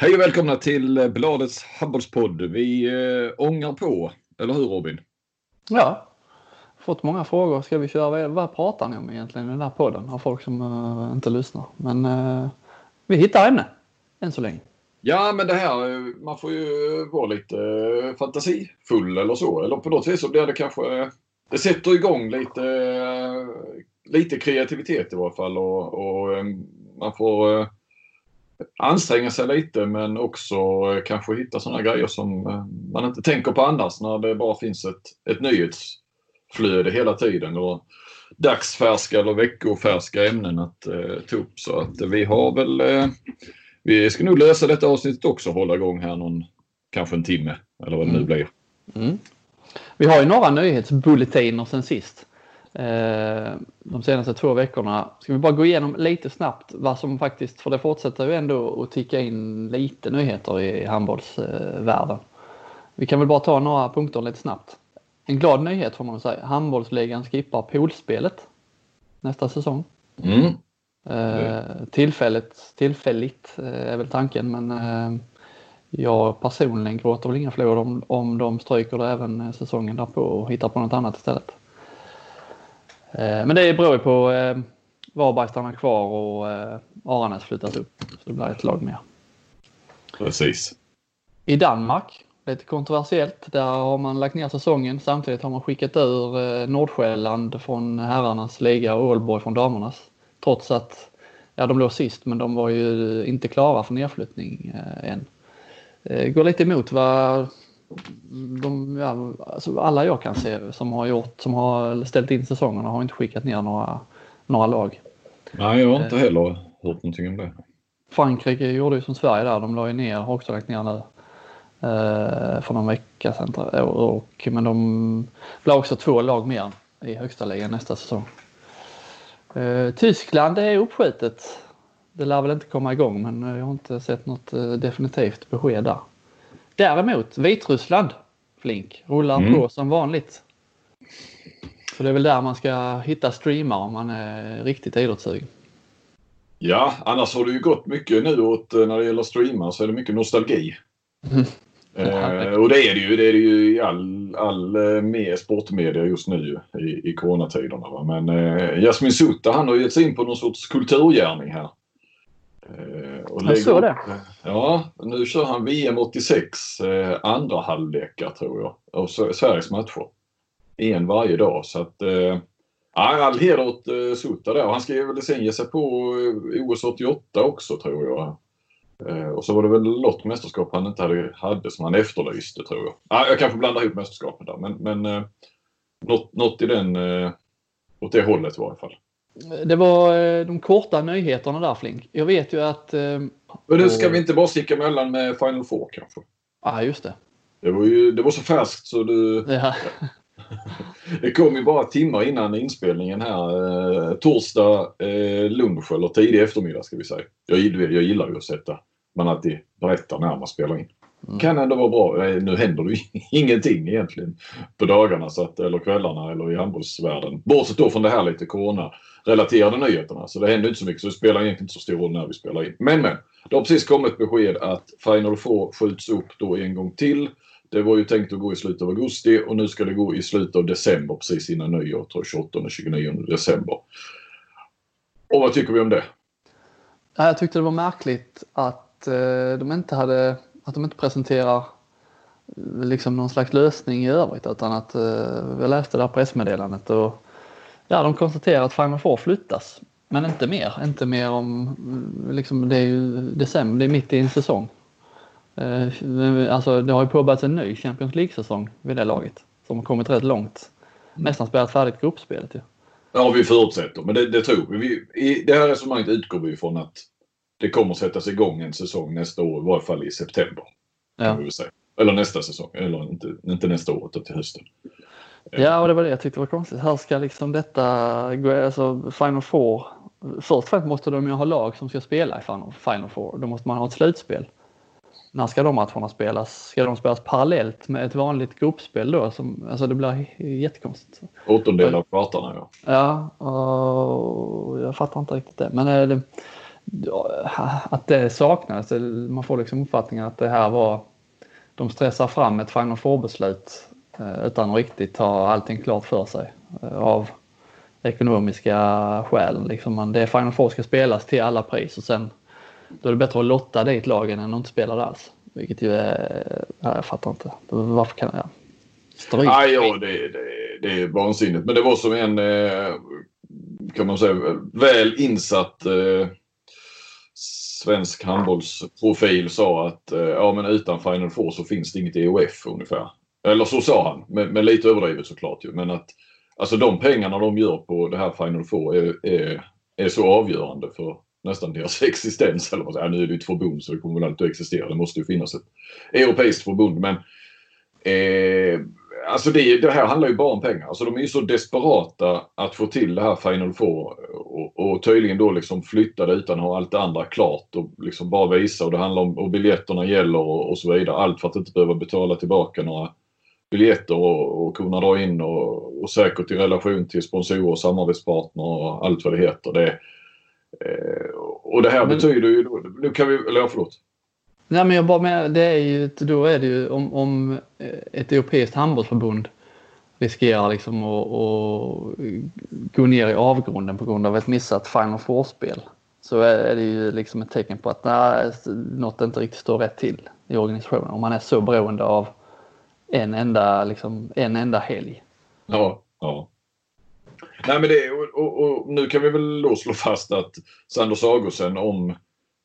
Hej och välkomna till Bladets handbollspodd. Vi ångar på, eller hur Robin? Ja, fått många frågor. Ska vi köra, vad pratar ni om egentligen i den här podden? Har folk som inte lyssnar. Men vi hittar ämne, än så länge. Ja, men det här, man får ju vara lite fantasifull eller så. Eller på något vis så blir det kanske, det sätter igång lite kreativitet i varje fall. Och man får anstränga sig lite, men också kanske hitta sådana grejer som man inte tänker på annars när det bara finns ett nyhetsflöde hela tiden och dagsfärska eller veckofärska ämnen att ta upp. Så att vi har väl, vi ska nog lösa detta avsnittet också, hålla igång här kanske en timme eller vad det nu blir. Mm. Vi har ju några nyhetsbulletiner sen sist. De senaste 2 veckorna. Ska vi bara gå igenom lite snabbt vad som faktiskt, för det fortsätter ju ändå att ticka in lite nyheter i handbollsvärlden. Vi kan väl bara ta några punkter lite snabbt. En glad nyhet får man säga. Handbollsligan skippar poolspelet nästa säsong. Tillfälligt är väl tanken, men jag personligen gråter väl inga förlorare om de stryker det även säsongen därpå och hittar på något annat istället. Men det beror ju på Varberg stannar kvar och Aranäs flyttas upp. Så det blir ett lag mer. Precis. I Danmark, lite kontroversiellt, där har man lagt ner säsongen. Samtidigt har man skickat ur Nordsjälland från herrarnas liga och Ålborg från damernas. Trots att de låg sist, men de var ju inte klara för nedflyttning än. Går lite emot vad alltså alla jag kan se som har ställt in säsongerna har inte skickat ner några lag. Nej, jag har inte heller hört någonting om det. Frankrike gjorde ju som Sverige där, de la ju ner, har också lagt ner nu för någon vecka sedan. Men de blir också 2 lag mer i högsta ligan nästa säsong. Tyskland är uppskjutet. Det lär väl inte komma igång, men jag har inte sett något definitivt besked där. Däremot Vitryssland, Flink, rullar på som vanligt. Så det är väl där man ska hitta streamar om man är riktigt idrottssugen. Ja, annars har det ju gått mycket nu åt, när det gäller streamar så är det mycket nostalgi. Och det är det ju i all med sportmedia just nu i coronatiderna. Va? Men Jasmin Sutta, han har gett sig in på någon sorts kulturgärning här. Jag såg det. Ja, nu kör han VM 86 andra halvlekar tror jag. Och Sveriges matcher. En varje dag. Så att all heder åt Sutta där. Han ska ju väl sen ge sig på OS 88 också tror jag. Och så var det väl något mästerskap han inte hade som han efterlyste tror jag. Jag kanske blandar ihop mästerskapen där. Men något i den åt det hållet i varje fall. Det var de korta nyheterna där, Flink. Jag vet ju att... Men nu ska vi inte bara sticka mellan med Final Four kanske? Ja, just det. Det var så färskt så du... Ja. Det kom ju bara timmar innan inspelningen här. Torsdag lunch eller tidig eftermiddag ska vi säga. Jag gillar ju att sätta. Man alltid berättar när man spelar in. Kan ändå vara bra. Nu händer det ju ingenting egentligen på dagarna så att, eller kvällarna eller i handbollsvärlden. Bortsett då från det här lite corona-relaterade nyheterna. Så det händer inte så mycket så det spelar egentligen inte så stor roll när vi spelar in. Men det har precis kommit besked att Final Four skjuts upp då en gång till. Det var ju tänkt att gå i slutet av augusti och nu ska det gå i slutet av december precis innan nyår, tror jag 28 och 29 december. Och vad tycker vi om det? Jag tyckte det var märkligt att de inte presenterar liksom någon slags lösning i övrigt utan att jag läste det här pressmeddelandet och de konstaterar att Final Four flyttas men inte mer om liksom det är ju december, det är mitt i en säsong. Alltså det har ju påbörjats en ny Champions League-säsong vid det laget som har kommit rätt långt. Nästan spelat färdigt gruppspelet ju. Ja, vi förutsätter, men det tror vi. I det här resonemanget utgår vi från att det kommer sättas igång en säsong nästa år, i varje fall i september. Kan vi väl säga. Eller nästa säsong, eller inte nästa år utan till hösten. Ja, och det var det jag tyckte var konstigt. Här ska liksom detta gå, alltså Final Four. Först och främst måste de ju ha lag som ska spela i Final Four. Då måste man ha ett slutspel. När ska de matcherna spelas? Ska de spelas parallellt med ett vanligt gruppspel då? Alltså det blir jättekonstigt. 8 av kvartarna, ja. Ja, och jag fattar inte riktigt det. Men att det saknades. Man får liksom uppfattningen att det här var, de stressar fram ett Final Four-beslut utan att riktigt ha allting klart för sig av ekonomiska skäl. Liksom det är Final Four ska spelas till alla pris och sen då är det bättre att lotta dit lagen än att inte spela det alls. Vilket ju är, jag fattar inte. Varför kan jag stryk? Ja, det är vansinnigt. Men det var som en, kan man säga, väl insatt svensk handbollsprofil sa att ja, men utan Final Four så finns det inget EOF ungefär. Eller så sa han, med lite överdrivet såklart ju. Men att alltså de pengarna de gör på det här Final Four är så avgörande för nästan deras existens. Eller vad säger, nu är det ett förbund så det kommer väl alltid att existera. Det måste ju finnas ett europeiskt förbund. Men alltså det här handlar ju bara om pengar. Alltså de är ju så desperata att få till det här Final Four och tydligen då liksom flytta det utan att ha allt det andra klart och liksom bara visa. Och det handlar om och biljetterna gäller och så vidare. Allt för att inte behöva betala tillbaka några biljetter och kunna dra in och säkert i relation till sponsorer och samarbetspartner och allt vad det heter. Och det här betyder ju nu kan vi, eller förlåt. Nej, men jag bara med, det är ju, då är det ju om ett europeiskt handbollsförbund riskerar liksom att gå ner i avgrunden på grund av ett missat Final Four-spel, så är det ju liksom ett tecken på att något inte riktigt står rätt till i organisationen. Om man är så beroende av en enda helg. Ja. Nej, men det och nu kan vi väl då slå fast att Sander Sagosen om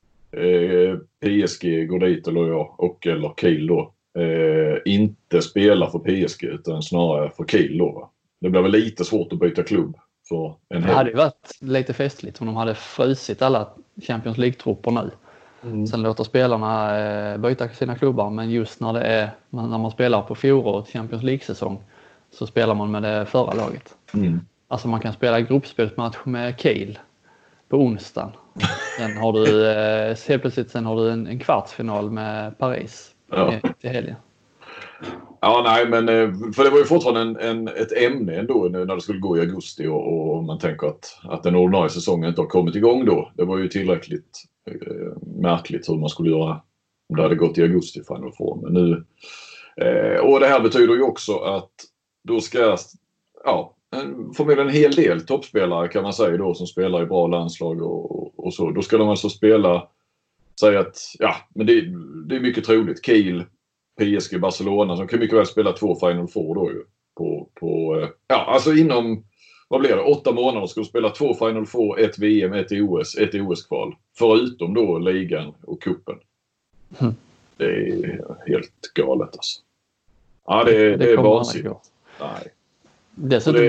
PSG går dit eller Kiel då inte spelar för PSG utan snarare för Kiel då, va? Det blir väl lite svårt att byta klubb för en helg. Det hade ju varit lite festligt om de hade frusit alla Champions League-trupper nu. Sen låter spelarna byta sina klubbar, men just när man spelar på fjolårets Champions League-säsong så spelar man med det förra laget. Alltså man kan spela gruppspelsmatch med Kiel på onsdagen. Sen har du helt plötsligt en kvartsfinal med Paris till helgen. Ja, nej, men för det var ju fortfarande ett ämne ändå när det skulle gå i augusti och man tänker att den ordinarie säsongen inte har kommit igång då. Det var ju tillräckligt märkligt hur man skulle göra om det hade gått i augusti Final Four. Men nu, och det här betyder ju också att då ska förmodligen en hel del toppspelare kan man säga då som spelar i bra landslag och så. Då ska de alltså säga att men det är mycket troligt. Kiel, PSG, Barcelona som kan mycket väl spela 2 Final Four då ju. Alltså inom, vad blir det, 8 månader ska de spela 2 Final Four, 1 VM, 1 OS, 1 OS-kval. Förutom då ligan och kuppen. Det är helt galet alltså. Ja, det är vansinnigt. Nej. Dessutom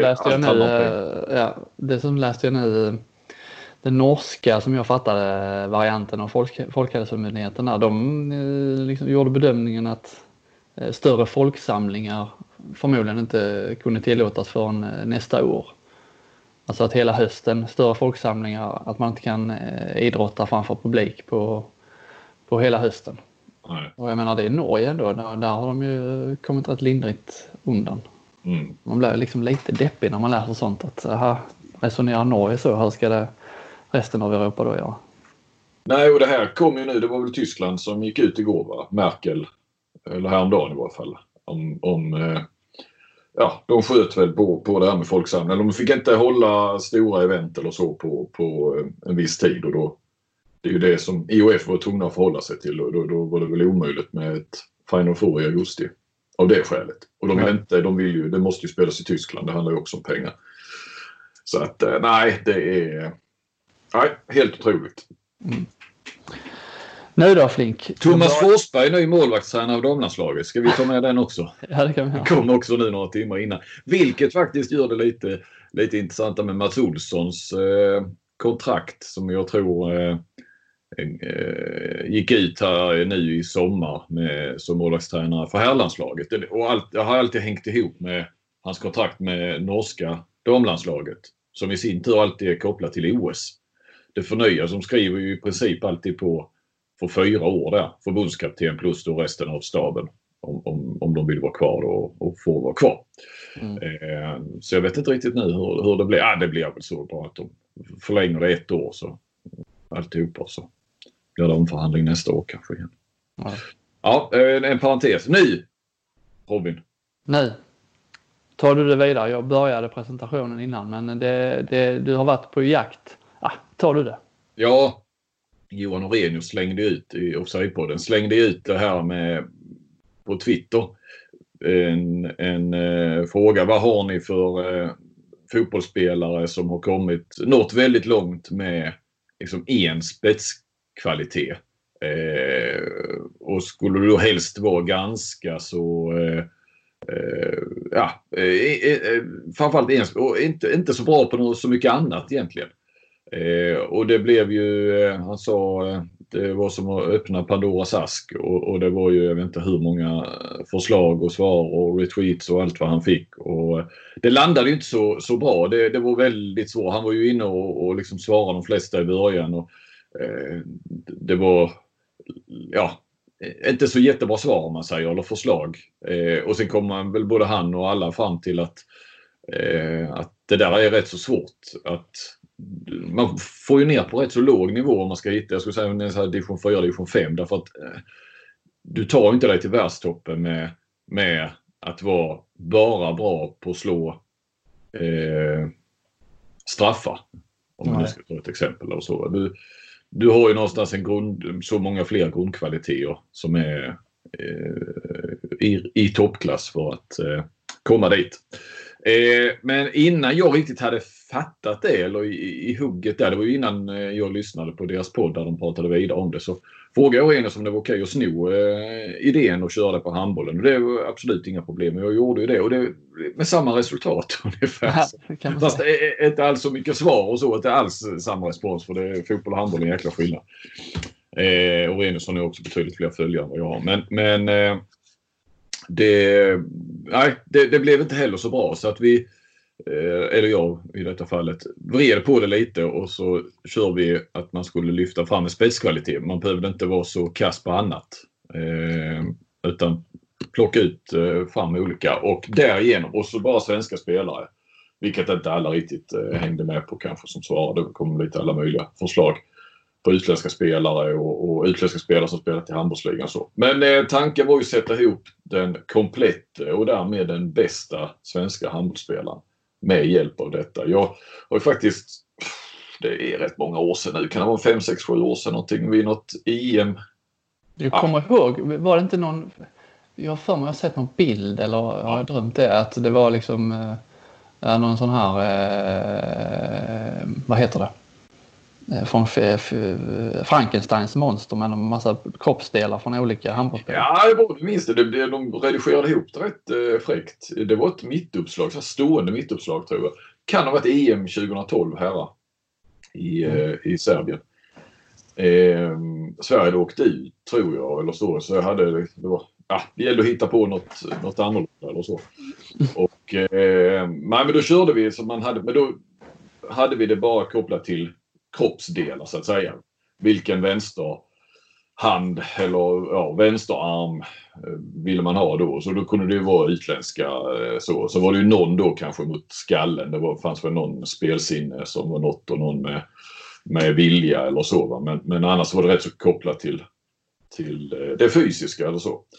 läste jag nu den norska, som jag fattade, varianten av Folkhälsomyndigheten. De liksom gjorde bedömningen att större folksamlingar förmodligen inte kunde tillåtas förrän nästa år. Alltså att hela hösten, större folksamlingar, att man inte kan idrotta framför publik på hela hösten. Nej. Och jag menar, det är Norge ändå, där har de ju kommit rätt lindrigt undan. Man blir liksom lite deppig när man läser sånt, att resonerar Norge så, här ska det resten av Europa då göra? Nej, och det här kom ju nu, det var väl Tyskland som gick ut igår, va? Merkel, eller häromdagen i varje fall, de sköt väl på det här med folksamling. De fick inte hålla stora event eller så på en viss tid, och då det är ju det som IOF var tvungna att förhålla sig till, och då var det väl omöjligt med ett Final Four i augusti av det skälet. Och de vill ju, det måste ju spelas i Tyskland, det handlar ju också om pengar. Så att det är helt otroligt. Nu då, Flink. Thomas Forsberg, ny målvaktstränare av damlandslaget. Ska vi ta med den också? Ja, det kan vi ha. Det kom också nu några timmar innan. Vilket faktiskt gör det lite intressanta med Mats Olssons kontrakt, som jag tror gick ut här nu i sommar som målvaktstränare för herrlandslaget. Och jag har alltid hängt ihop med hans kontrakt med norska damlandslaget, som i sin tur alltid är kopplat till OS. Det förnyas, som skriver ju i princip alltid på för 4 år där, förbundskapten plus då resten av staben, om de vill vara kvar och får vara kvar. Så jag vet inte riktigt nu hur det blir. Det blir väl så bra att de förlänger det 1 år, så alltihopa, så blir det omförhandling nästa år kanske igen. Ja. Ja, en parentes. Nu, Robin. Nu tar du det vidare. Jag började presentationen innan, men du har varit på jakt. Tar du det? Ja, Johan Orenius slängde ut i Offside-podden. Slängde ut det här på Twitter. En fråga. Vad har ni för fotbollsspelare som har nått väldigt långt med liksom en spetskvalitet? Och skulle du då helst vara ganska så framförallt och inte så bra på något så mycket annat egentligen. Och det blev ju, han sa, det var som att öppna Pandoras ask, och det var ju, jag vet inte hur många förslag och svar och retweets och allt vad han fick, och det landade ju inte så bra. Det var väldigt svårt. Han var ju inne och liksom svarade de flesta i början, och det var inte så jättebra svar om man säger, eller förslag. Och sen kom man väl både han och alla fram till att det där är rätt så svårt. Att man får ju ner på rätt så låg nivå om man ska hitta, jag skulle säga en sån här division 4, division 5, därför att du tar inte dig till världstoppen med att vara bara bra på att slå straffar. Om man nu ska ta ett exempel eller så. Du har ju någonstans så många fler grundkvaliteter som är i toppklass för att komma dit. Men innan jag riktigt hade fattat det, eller i hugget där, det var ju innan jag lyssnade på deras podd där de pratade vidare om det, så frågade jag Orenius om det var okej att sno idén och köra det på handbollen. Och det var absolut inga problem. Jag gjorde ju det, och det med samma resultat ungefär. Fast det är inte alls så mycket svar och så, inte alls samma respons, för det är fotboll och handboll är en jäkla skillnad. Orenius har nu också betydligt fler följare än vad jag har. Men det blev inte heller så bra, så att vi, eller jag i detta fallet, vred på det lite, och så kör vi att man skulle lyfta fram en spetskvalitet. Man behövde inte vara så kass på annat, utan plocka ut fram olika, och därigenom, och så bara svenska spelare, vilket inte alla riktigt hängde med på kanske som svarade. Det kom lite alla möjliga förslag på utländska spelare och utländska spelare som spelat i handbollsligan och så. Men tanken var ju att sätta ihop den komplett och därmed den bästa svenska handbollsspelaren med hjälp av detta. Jag har ju faktiskt, det är rätt många år sedan nu, kan det vara 5, 6, 7 år sedan någonting, vid något EM. Du kommer ihåg, var det inte någon, jag har sett någon bild, eller har jag drömt det, att det var liksom någon sån här, vad heter det? Från Frankensteins monster med en massa kroppsdelar från olika handbollsspelare. Ja, det var det minst. De redigerade ihop det rätt fräckt. Det var ett mittuppslag, så stående mittuppslag tror jag. Kan ha varit EM 2012 här i Serbien. Sverige åkte ut tror jag, eller så jag hade det gällde att hitta på något annorlunda eller så. Och men då körde vi som man hade, men då hade vi det bara kopplat till kroppsdelar så att säga. Vilken vänster hand eller vänsterarm ville man ha då. Så då kunde det ju vara utländska så var det ju någon då kanske mot skallen. Det fanns väl någon spelsinne som var något, och någon med vilja eller så. Va? Men annars var det rätt så kopplat till det fysiska eller så.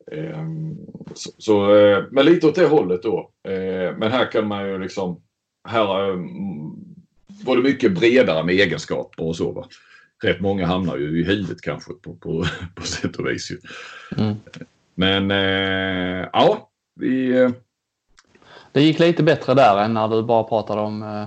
Men lite åt det hållet då. Men här kan man ju liksom, här var det mycket bredare med egenskaper och så. Va? Rätt många hamnar ju i huvudet kanske på sätt och vis. Men det gick lite bättre där än när du bara pratade om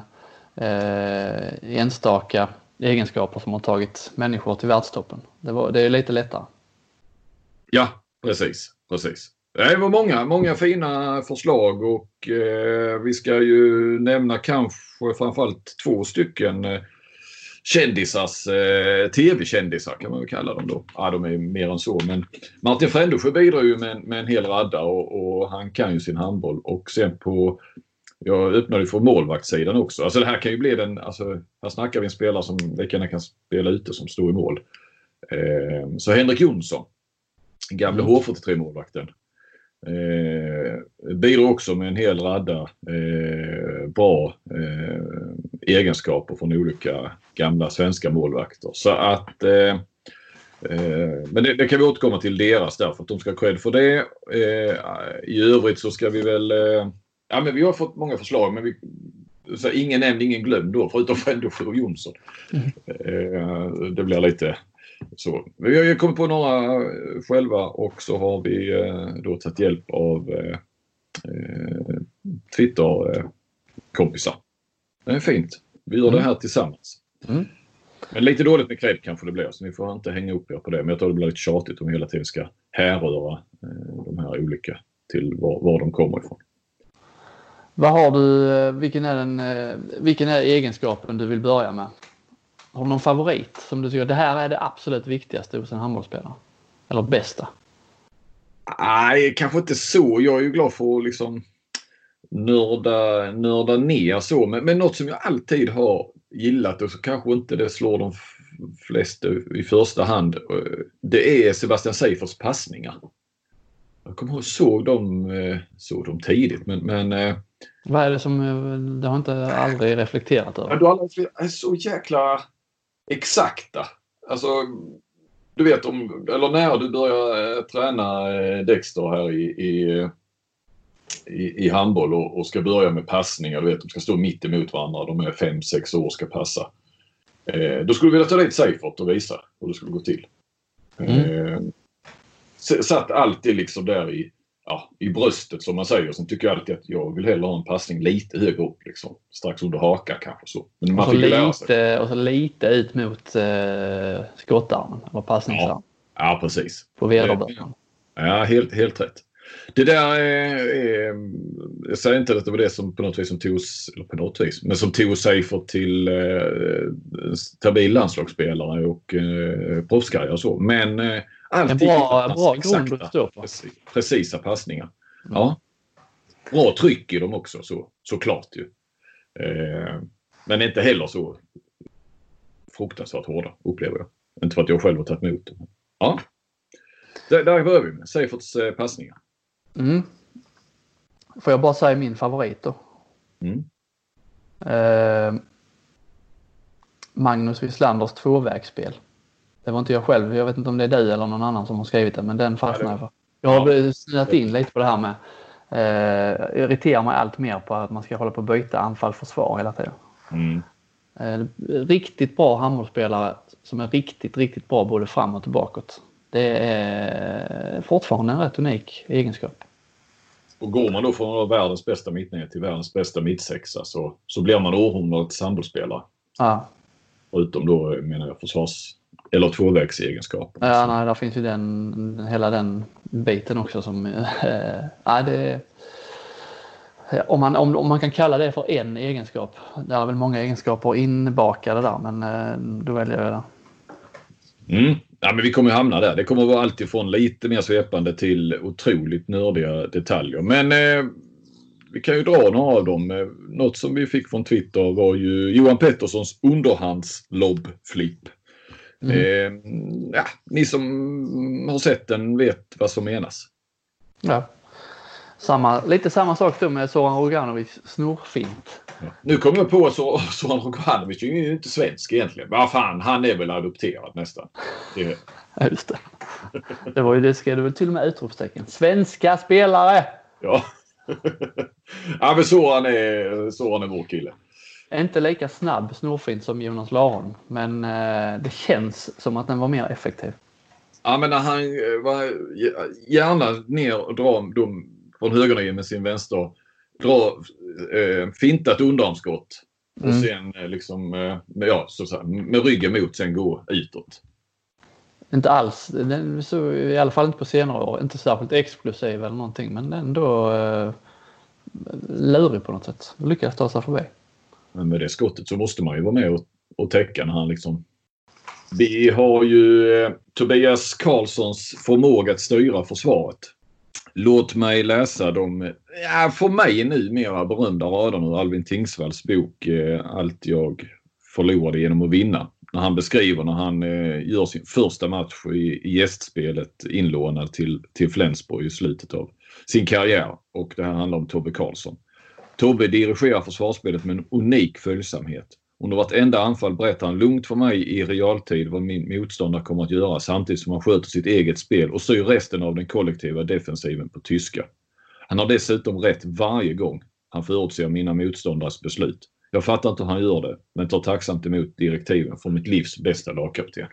enstaka egenskaper som har tagit människor till världstoppen. Det är lite lättare. Ja, precis. Det var många fina förslag, och vi ska ju nämna kanske framförallt 2 stycken kändisars, tv-kändisar kan man väl kalla dem då. Ja, de är mer än så, men Martin Frändesjö bidrar ju med en hel radda, och han kan ju sin handboll. Och sen jag öppnade för målvaktssidan också. Alltså det här kan ju bli här snackar vi en spelare som lika kan spela ute som står i mål. Så Henrik Jonsson, gamla H43-målvakten. Bidrar också med en hel radda bra egenskaper från olika gamla svenska målvakter. Så att men det kan vi återkomma till deras därför att de ska ha cred för det. I övrigt så ska vi väl men vi har fått många förslag men så ingen nämnd, ingen glömd då förutom ändå för Jonsson. Det blir lite så. Vi har ju kommit på några själva och så har vi då tagit hjälp av Twitter-kompisar. Det är fint. Vi gör det här tillsammans. Men lite dåligt med cred kanske det blir så ni får inte hänga upp er på det. Men jag tror det blir lite tjatigt om hela tiden ska härröra de här olika till var de kommer ifrån. Vad har du, vilken är egenskapen du vill börja med? Har du någon favorit som du tycker det här är det absolut viktigaste hos en handbollsspelare? Eller bästa? Nej, kanske inte så. Jag är ju glad för att liksom nörda ner så. Men något som jag alltid har gillat och så kanske inte det slår de flesta i första hand. Det är Sebastian Seiferts passningar. Jag kommer ihåg såg dem tidigt men vad är det som det har inte aldrig reflekterat över? Du är så jäkla exakta. Alltså du vet eller när du börjar träna Dexter här i handboll och ska börja med passningar, du vet de ska stå mitt emot varandra, de är 5-6 år ska passa. Då skulle du vilja ta dit Seifert och visa hur det skulle gå till. Satt alltid liksom där i bröstet som man säger. Sen tycker jag alltid att jag vill hellre ha en passning lite högre upp liksom. Strax under haka kanske så. Men man och så lite ut mot skottarmen eller passningsarmen. Ja, precis. På vederbörande. Ja, helt rätt. Det där är jag säger inte att det var det som på något vis men som tog Seifert till stabil landslagsspelare och proffskarriär och så. Men alltid en bra grund att stå på. Precisa passningar. Ja. Bra tryck i dem också såklart ju. Men inte heller så fruktansvärt hårda upplever jag. Inte för att jag själv har tagit emot dem. Ja. Där börjar vi med Seiferts passningar. Får jag bara säga min favorit då? Magnus Wislanders tvåvägsspel. Det var inte jag själv. Jag vet inte om det är du eller någon annan som har skrivit det. Men den fastnar jag för. Jag har snöat in lite på det här med. Irriterar mig allt mer på att man ska hålla på att byta anfall-försvar hela tiden. Riktigt bra handbollsspelare som är riktigt bra både framåt och bakåt. Det är fortfarande en rätt unik egenskap. Och går man då från världens bästa mittnät till världens bästa mittsexa så blir man århundradets handbollsspelare. Ja. Utom då menar jag eller tvåvägsegenskaper. Ja, nej, där finns ju hela den biten också som om man kan kalla det för en egenskap. Det är väl många egenskaper inbakade där, men då väljer jag det. Ja, men vi kommer ju hamna där. Det kommer att vara alltid från lite mer svepande till otroligt nördiga detaljer. Men vi kan ju dra några av dem. Något som vi fick från Twitter var ju Johan Petterssons underhandslobbflipp. Ni som har sett den vet vad som menas. Ja. Lite samma sak då med Zoran Roganovic snorfint. Ja. Nu kommer jag på att Zoran Roganovic är ju inte svensk egentligen. Vad fan, han är väl adopterad nästan. Ja, just det. Det var ju det, skrev du väl till och med utropstecken. Svenska spelare! Ja. Ja, men Zoran är vår kille. Är inte lika snabb snorfint som Jonas Laron, men det känns som att den var mer effektiv. Ja, men när han var gärna ner och dra dem från högernigen med sin vänster, fintat underarmskott och sen liksom med ryggen mot sen gå utåt. Inte alls, den så i alla fall inte på senare år, inte särskilt explosiv eller någonting, men ändå lurig på något sätt. Lyckas ta sig förbi. Men med det skottet så måste man ju vara med och täcka när han liksom. Vi har ju Tobias Karlssons förmåga att styra försvaret. Låt mig läsa de, för mig nu mera berömda raderna ur Alvin Tingsvalls bok Allt jag förlorade genom att vinna. när han beskriver när han gör sin första match i gästspelet inlånad till Flensburg i slutet av sin karriär. Och det här handlar om Tobbe Karlsson. Tobbe dirigerar försvarsspelet med en unik följsamhet. Under vartenda anfall berättar han lugnt för mig i realtid vad min motståndare kommer att göra samtidigt som han sköter sitt eget spel och styr resten av den kollektiva defensiven på tyska. Han har dessutom rätt varje gång han förutser mina motståndares beslut. Jag fattar inte hur han gör det, men tar tacksamt emot direktiven från mitt livs bästa lagkapten.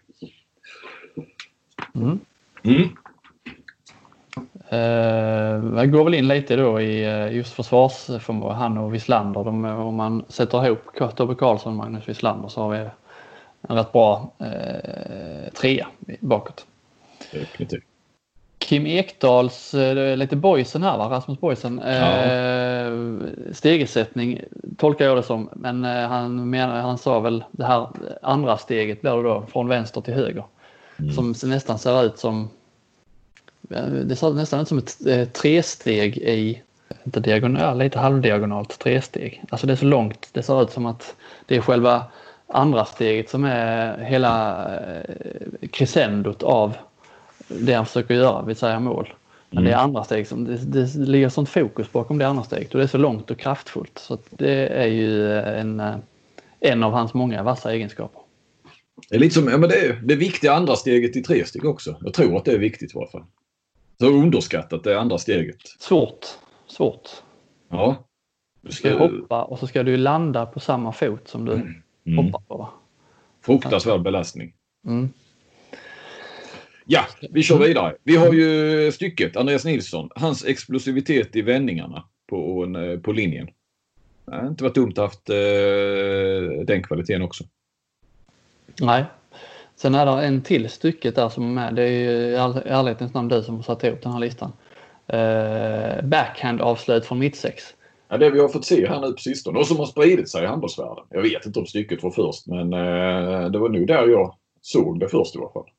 Jag går väl in lite då i just försvarsförmåga. Han och Wislander. Om man sätter ihop Tobbe Karlsson och Magnus Wislander så har vi en rätt bra trea bakåt. Definitivt. Kim Ekdals, lite Boysen här va? Rasmus Boysen. Stegersättning tolkar jag det som. Men han sa väl det här andra steget blir då från vänster till höger. Som nästan ser ut som det ser nästan ut som ett tresteg i inte diagonal, lite halvdiagonalt tresteg. Alltså det är så långt. Det ser ut som att det är själva andra steget som är hela crescendot av det han försöker göra, vill säga mål. Men det är andra steg som det ligger sånt fokus bakom det andra steget och det är så långt och kraftfullt. Så att det är ju en av hans många vassa egenskaper. Det är lite som, men det viktiga andra steget i tresteg också. Jag tror att det är viktigt i alla fall. Så underskattat det andra steget. Svårt. Ja. Du ska hoppa och så ska du landa på samma fot som du hoppar på. Fruktansvärd belastning. Ja, vi kör vidare. Vi har ju stycket, Andreas Nilsson. Hans explosivitet i vändningarna på linjen. Det har inte varit dumt att haft den kvaliteten också. Nej. Sen är det en till stycket där som är med. Det är ju i ärlighetens namn du som har satt ihop den här listan. Backhand-avslut från mittsex. Ja, det vi har fått se här nu på sistone. Och som har spridit sig i handbollsvärlden. Jag vet inte om stycket var först. Men det var nog där jag såg det först i alla fall.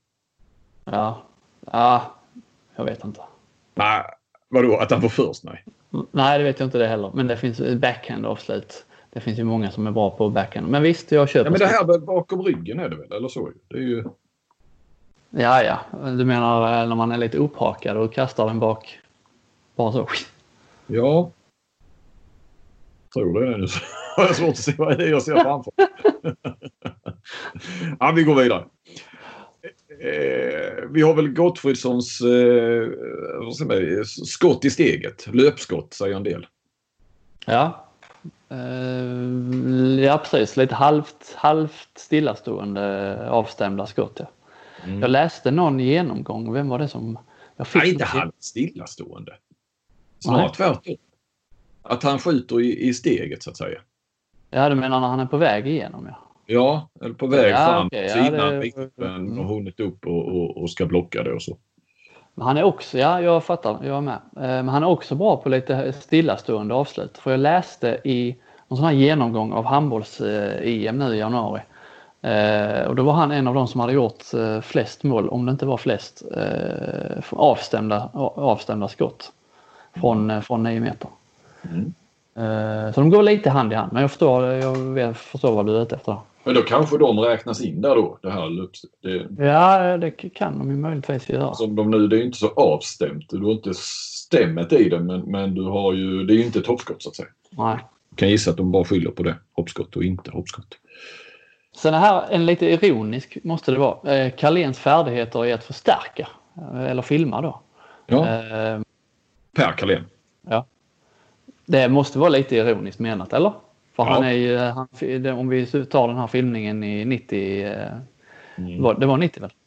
Ja, jag vet inte. Nej, vadå? Att han var först? Nej, det vet jag inte det heller. Men det finns backhand-avslut. Det finns ju många som är bra på backhand. Men visst, jag köper... Ja, men det här bakom ryggen är det väl? Eller så? Det är ju... Ja. Du menar när man är lite upphakad och kastar den bak. Bara så. Ja. Tror det är nu. Jag har svårt att se vad det är jag ser framför. Ja, vi går vidare. Vi har väl Gottfridssons skott i steget. Löpskott, säger en del. Ja. Ja, precis. Lite halvt stillastående avstämda skott. Ja. Jag läste någon genomgång. Vem var det som... Nej, inte halvt stillastående. Snart tvärtom. Att han skjuter i steget, så att säga. Ja, du menar när han är på väg igenom, ja. Ja, eller på väg fram. Okay, så innan vippen har hunnit upp och ska blocka det och så. Men han är också, jag fattar, jag är med. Men han är också bra på lite stillastående avslut. För jag läste i en sån här genomgång av handbolls-EM nu i januari. Och då var han en av de som hade gjort flest mål, om det inte var flest, avstämda skott från 9 meter. Så de går lite hand i hand. Men jag förstår vad du är ute efter. Men då kanske de räknas in där då, det här Ja, det kan de ju möjligtvis göra. Som de nu, det är ju inte så avstämt. Du har inte stämmet i det, men du har ju, det är ju inte ett hoppskott så att säga. Nej. Jag kan gissa att de bara skyller på det. Hoppskott och inte hoppskott. Sen här, en lite ironisk måste det vara. Carléns färdigheter i att förstärka. Eller filma då. Ja. Per Carlén. Ja. Det måste vara lite ironiskt menat, eller? För han är ju, om vi tar den här filmningen i 90, det var 90 väl?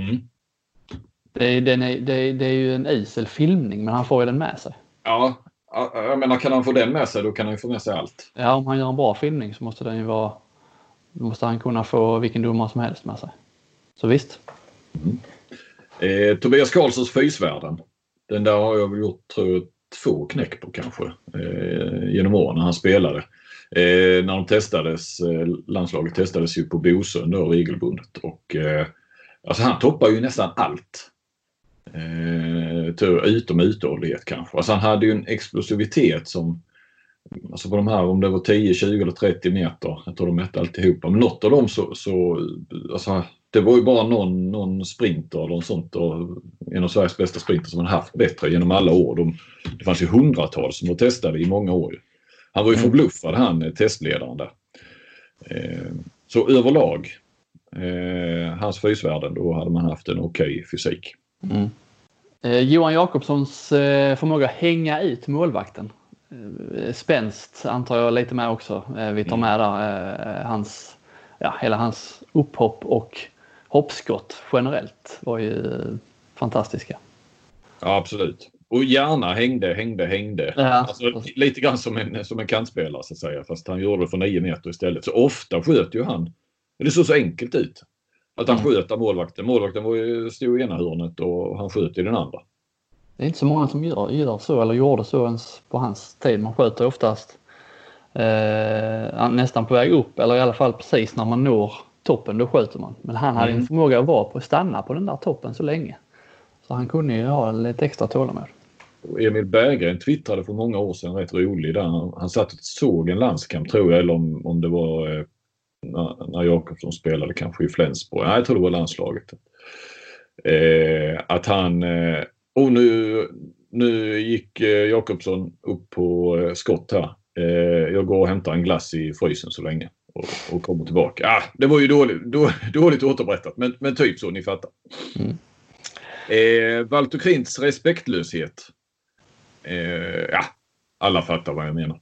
Det är ju en isel filmning, men han får ju den med sig. Ja, jag menar, kan han få den med sig, då kan han ju få med sig allt. Ja, om han gör en bra filmning så måste den ju vara, måste han kunna få vilken domare som helst med sig. Så visst. Tobias Karlssons fysvärden. Den där har jag väl gjort, tror jag, 2 knäck på kanske genom åren när han spelade. När de testades, landslaget testades ju på Bosön då regelbundet och alltså han toppar ju nästan allt. Utom uthållighet kanske. Alltså han hade ju en explosivitet som alltså på de här, om det var 10, 20 eller 30 meter, jag tror de mätte alltihopa. Men något av dem så alltså, det var ju bara någon sprinter eller något sånt, och en av Sveriges bästa sprinter som man haft bättre genom alla år. Det fanns ju hundratals som var testade i många år. Han var ju förbluffad, han testledaren där. Så överlag, hans fysvärden, då hade man haft en okej fysik. Johan Jakobssons förmåga att hänga ut målvakten. Spänst antar jag lite med också. Vi tar med där hela hans upphopp och hoppskott generellt var ju fantastiska. Ja, absolut. Och gärna hängde. Ja, alltså, lite grann som en kantspelare så att säga. Fast han gjorde det för 9 meter istället. Så ofta sköt ju han. Det såg så enkelt ut. Att han sköt av målvakten. Målvakten stod i ena hörnet och han sköt i den andra. Det är inte så många som gör så eller gjorde så ens på hans tid. Man sköter oftast nästan på väg upp, eller i alla fall precis när man når toppen, då skjuter man. Men han hade en förmåga att vara på att stanna på den där toppen så länge. Så han kunde ju ha lite extra tålamod. Emil Berggren twittrade för många år sedan rätt rolig där. Han satt och såg en landskamp, tror jag, eller om det var när Jakobsson spelade kanske i Flensburg. Nej, jag tror det var landslaget. Att han nu gick Jakobsson upp på skott här. Jag går och hämtar en glass i frysen så länge och kommer tillbaka. Det var ju dåligt återberättat, men typ så, ni fattar. Walter Krints respektlöshet. Alla fattar vad jag menar.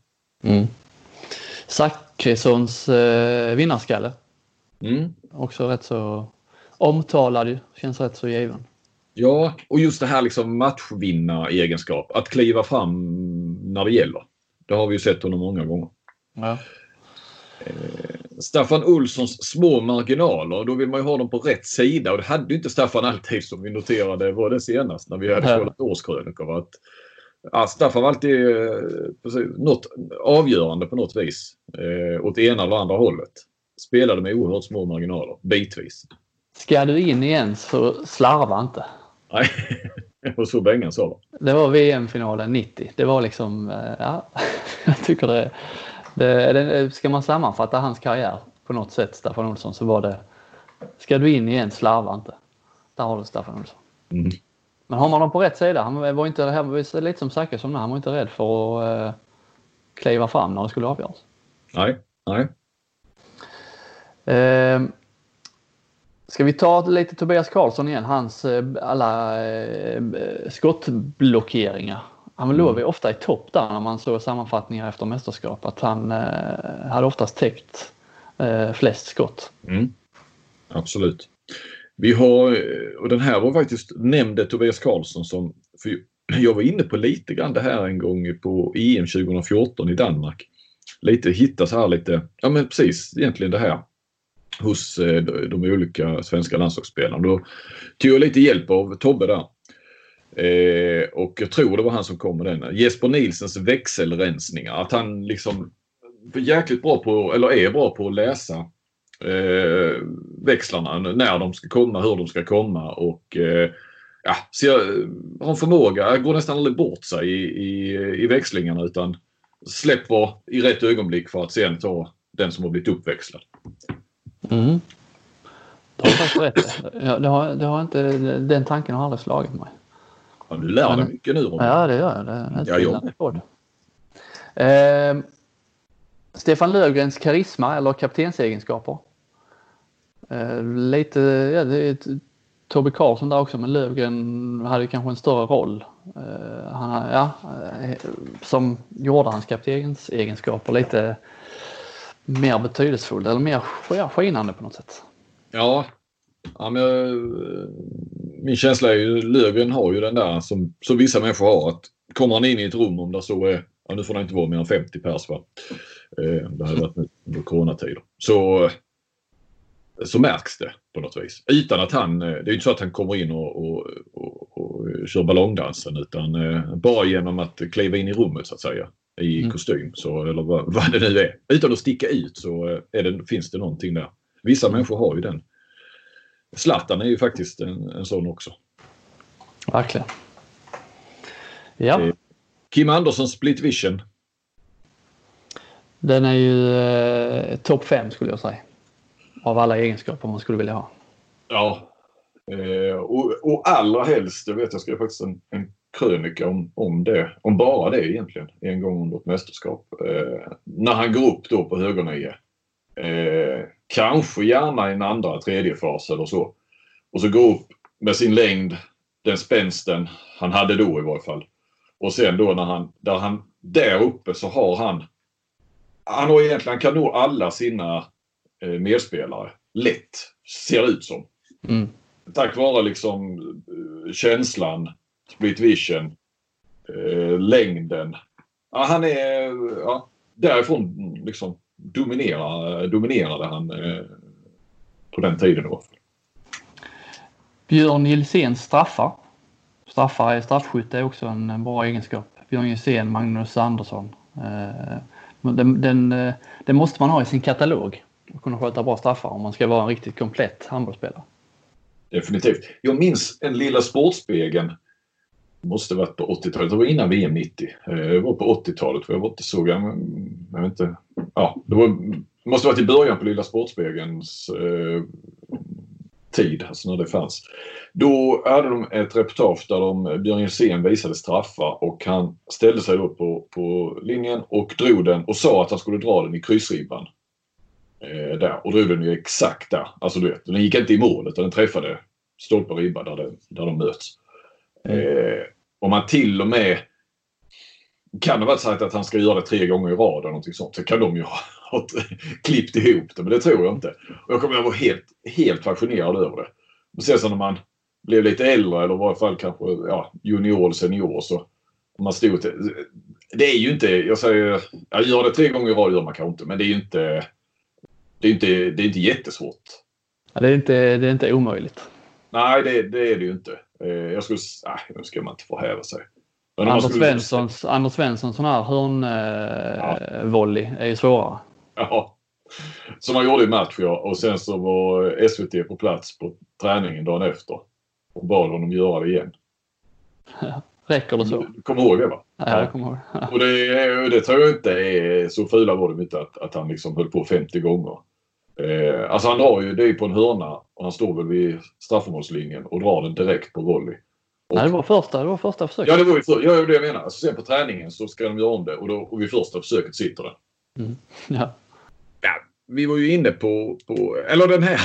Zachrissons vinnarskalle. Också rätt så omtalad ju. Känns rätt så given. Ja, och just det här liksom matchvinna-egenskap. Att kliva fram när det gäller. Det har vi ju sett honom många gånger. Ja. Staffan Olssons små marginaler, då vill man ju ha dem på rätt sida. Och det hade ju inte Staffan alltid, som vi noterade var det senast när vi hade kollat årskrönikor. Att Staffan var alltid något avgörande på något vis. Åt ena eller andra hållet. Spelade med oerhört små marginaler, bitvis. Ska du in igen så slarva inte. Nej, och så Bengan sa. Det var VM-finalen 90. Det var liksom, jag tycker det ska man sammanfatta hans karriär på något sätt, Staffan Olsson, så var det, ska du in igen, slarva inte. Där har du Staffan Olsson. Men har man dem på rätt sida, han var inte, det här var lite som Zachrisson, han var inte rädd för att kliva fram när det skulle avgöras. Nej. Ska vi ta lite Tobias Karlsson igen, hans alla skottblockeringar. Han låg ju ofta i topp där när man såg sammanfattningar efter mästerskap, att han hade oftast täckt flest skott. Absolut. Vi har, och den här var faktiskt nämnde Tobias Karlsson som, för jag var inne på lite grann det här en gång på EM 2014 i Danmark. Hitta så här lite, ja men precis egentligen det här hos de olika svenska landslagsspelarna. Då tog jag lite hjälp av Tobbe där. Och jag tror det var han som kom med den. Jesper Nilsens växelrensningar. Att han liksom jäkligt bra på, eller är bra på att läsa växlarna. När de ska komma, hur de ska komma. Och så jag har en förmåga. Jag går nästan aldrig bort sig i växlingarna, utan släpper i rätt ögonblick för att sen ta den som har blivit uppväxlad. Det har faktiskt rätt. Det har inte, den tanken har aldrig slagit mig. Ja, du lär dig mycket nu. Ja, det gör jag. Stefan Löfgrens karisma eller kaptensegenskaper. Det är Tobbe Karlsson där också, men Löfgren hade kanske en större roll. Som gjorde hans kaptensegenskaper lite mer betydelsefull eller mer skinande på något sätt. Ja, men min känsla är ju Löfgren har ju den där som vissa människor har, att kommer han in i ett rum om det så är, nu får det inte vara mer än 50 pers, va? Det har varit under coronatider. Så märks det på något vis. Utan att det är ju inte så att han kommer in och kör ballongdansen, utan bara genom att kliva in i rummet så att säga. I kostym, så, eller vad det nu är. Utan att sticka ut så finns det någonting där. Vissa människor har ju den. Zlatan är ju faktiskt en sån också. Verkligen. Ja. Kim Andersson Split Vision. Den är ju topp 5 skulle jag säga. Av alla egenskaper man skulle vilja ha. Ja. Och allra helst, jag skrev faktiskt en krönika om det. Om bara det egentligen. En gång under ett mästerskap. När han går upp då på högernio. Kanske gärna i en andra, tredje fas eller så. Och så gå upp med sin längd, den spänsten han hade då i varje fall. Och sen då när han där uppe så har han har egentligen, kan nå alla sina medspelare lätt, ser ut som. Tack vare liksom känslan, split vision, längden. Ja, han är därifrån liksom dominerade han på den tiden då. Björn Gilsens straffar i straffskytte är också en bra egenskap. Björn Gilsen, Magnus Andersson. Den måste man ha i sin katalog och kunna sköta bra straffar om man ska vara en riktigt komplett handbollsspelare. Definitivt. Jag minns en Lilla Sportspegeln. Måste varit på 80-talet. Det var innan VM 90. Det var på 80-talet för jag var inte så gammal. Jag vet inte. Ja, det måste varit i början på Lilla Sportspegelns tid, alltså när det fanns. Då hade de ett reportage där Björn Gilsen visade straffar och han ställde sig då på linjen och drog den och sa att han skulle dra den i kryssribban. Där, och drog den ju exakt där. Alltså du vet, den gick inte i målet utan den träffade stolpe och ribba där de möts. Om man till och med kan det vara sagt att han ska göra det 3 gånger i rad eller någonting sånt, så kan de ju ha klippt ihop det, men det tror jag inte. Och jag kommer att vara helt fascinerad över det. Och sen så när man blev lite äldre eller i varje fall kanske junior eller senior så man stod till, det är ju inte, jag säger, jag gör det 3 gånger i rad gör man kanske inte, men det är inte jättesvårt. Ja, det är inte omöjligt. Nej, det är det ju inte. Nu ska man inte förhäva sig. Anders Svensson sån här hörnvolley är ju svårare. Ja, som man gjorde i match och sen så var SVT på plats på träningen dagen efter och bad honom göra det igen. Räcker det så? Du kommer ihåg det, va? Ja, jag kommer ihåg. Och det tror jag inte är så fula var det inte att han liksom höll på 50 gånger. Alltså han drar ju det på en hörna och han står väl vid straffområdeslinjen och drar den direkt på volley. Nej, det var första försöket. Ja, det var det jag menar. Alltså, sen på träningen så ska de göra om det och vid första försöket sitter den. Ja. Ja, vi var ju inne på eller den här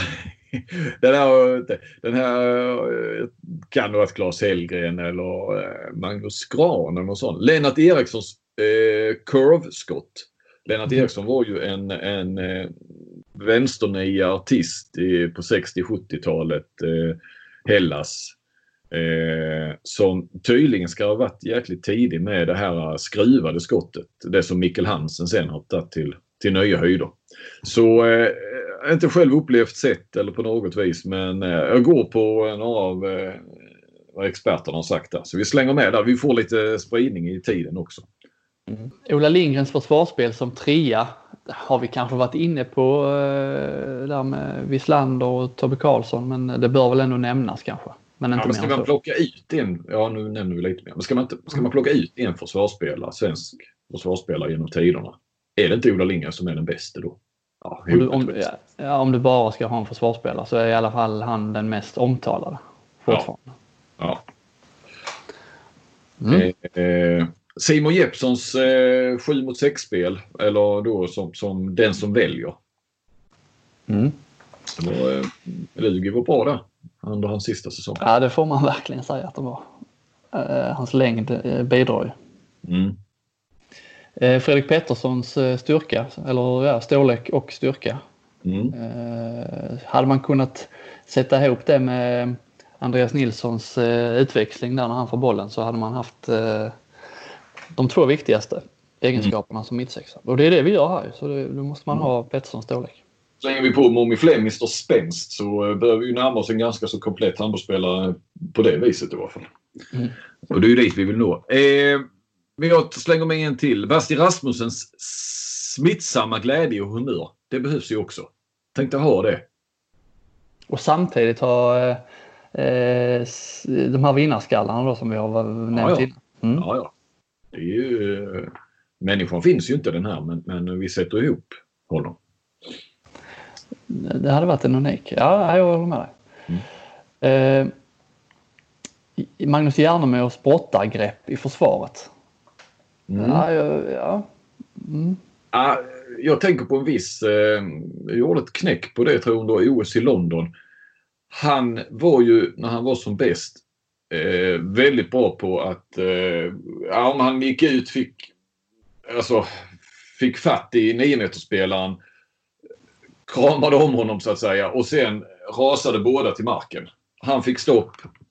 kan det vara Claes Hellgren eller Magnus Gran eller något sånt. Lennart Erikssons curve-skott. Lennart Eriksson var ju en vänsternia artist på 60-70-talet, Hellas. Som tydligen ska ha varit jäkligt tidig med det här skruvade skottet. Det som Mikkel Hansen sen har tagit till nya höjder. Så inte själv upplevt sett eller på något vis, men jag går på några av vad experterna har sagt där. Så vi slänger med där. Vi får lite spridning i tiden också. Ola Lindgrens försvarsspel som 3 har vi kanske varit inne på där med Wislander och Tobbe Karlsson, men det bör väl ändå nämnas kanske. Men inte ska man plocka ut en, nu nämner vi lite mer, men ska man plocka ut en svensk försvarsspelare genom tiderna, är det inte Ola Lindgren som är den bästa då? Om du bara ska ha en försvarsspelare så är i alla fall han den mest omtalade fortfarande. Ja. Simon Jeppssons 7-mot-6-spel, eller då som den som väljer. Lugi var bra där under hans sista säsong. Ja, det får man verkligen säga att det var. Hans längd bidrar ju. Fredrik Petterssons styrka, eller storlek och styrka. Hade man kunnat sätta ihop det med Andreas Nilssons utväxling där när han får bollen, så hade man haft de 2 viktigaste egenskaperna som mittsexa. Och det är det vi gör här, så då måste man ha Petterssons storlek. Slänger vi på Momi Flemmisters spänst så bör vi ju närma oss en ganska så komplett handbollsspelare på det viset i alla fall. Och det är ju dit vi vill nå. Jag slänger med en till. Basti Rasmussens smittsamma glädje och humör. Det behövs ju också. Tänkte ha det. Och samtidigt ha de här vinnarskallarna då som vi har nämnt innan. Ja. Det är ju människan finns ju inte den här, men vi sätter ihop honom. Det hade varit en unik. Ja, jag håller med dig. Magnus Järnemås brottargrepp i försvaret. Jag tänker på en viss... jag gjorde ett knäck på det, tror jag, under OS i London. Han var ju, när han var som bäst, väldigt bra på att om han gick ut fick fatt i 9-meterspelaren, kramade om honom så att säga, och sen rasade båda till marken. Han fick stopp.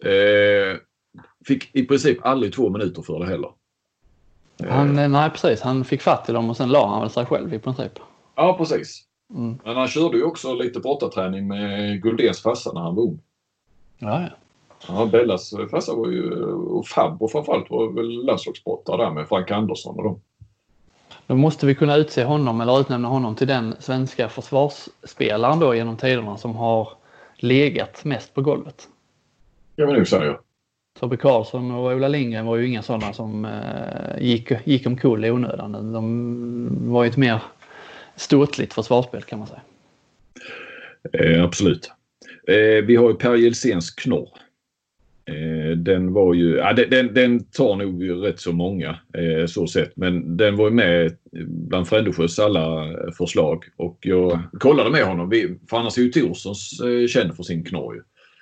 Fick i princip aldrig 2 minuter för det heller. Nej, precis. Han fick fatt i dem och sen la han väl sig själv i princip. Ja, precis. Men han körde ju också lite brottarträning med Guldéns farsa när han var ung. Ja, Bellas farsa var ju, och Fabbo framförallt var väl landslagsbrottare där med Frank Andersson och dem. Då måste vi kunna utse honom eller utnämna honom till den svenska försvarsspelaren då genom tiderna som har legat mest på golvet. Ja, men nu säger jag. Tobbe Karlsson och Ola Lindgren var ju inga sådana som gick omkull i onödan. De var ju ett mer ståtligt försvarsspel kan man säga. Absolut. Vi har ju Per Jelséns knorr. Den var ju, den tar nog rätt så många så sett, men den var ju med bland Frändesjös alla förslag och jag kollade med honom, för annars är ju Torssons känd för sin knorr ju.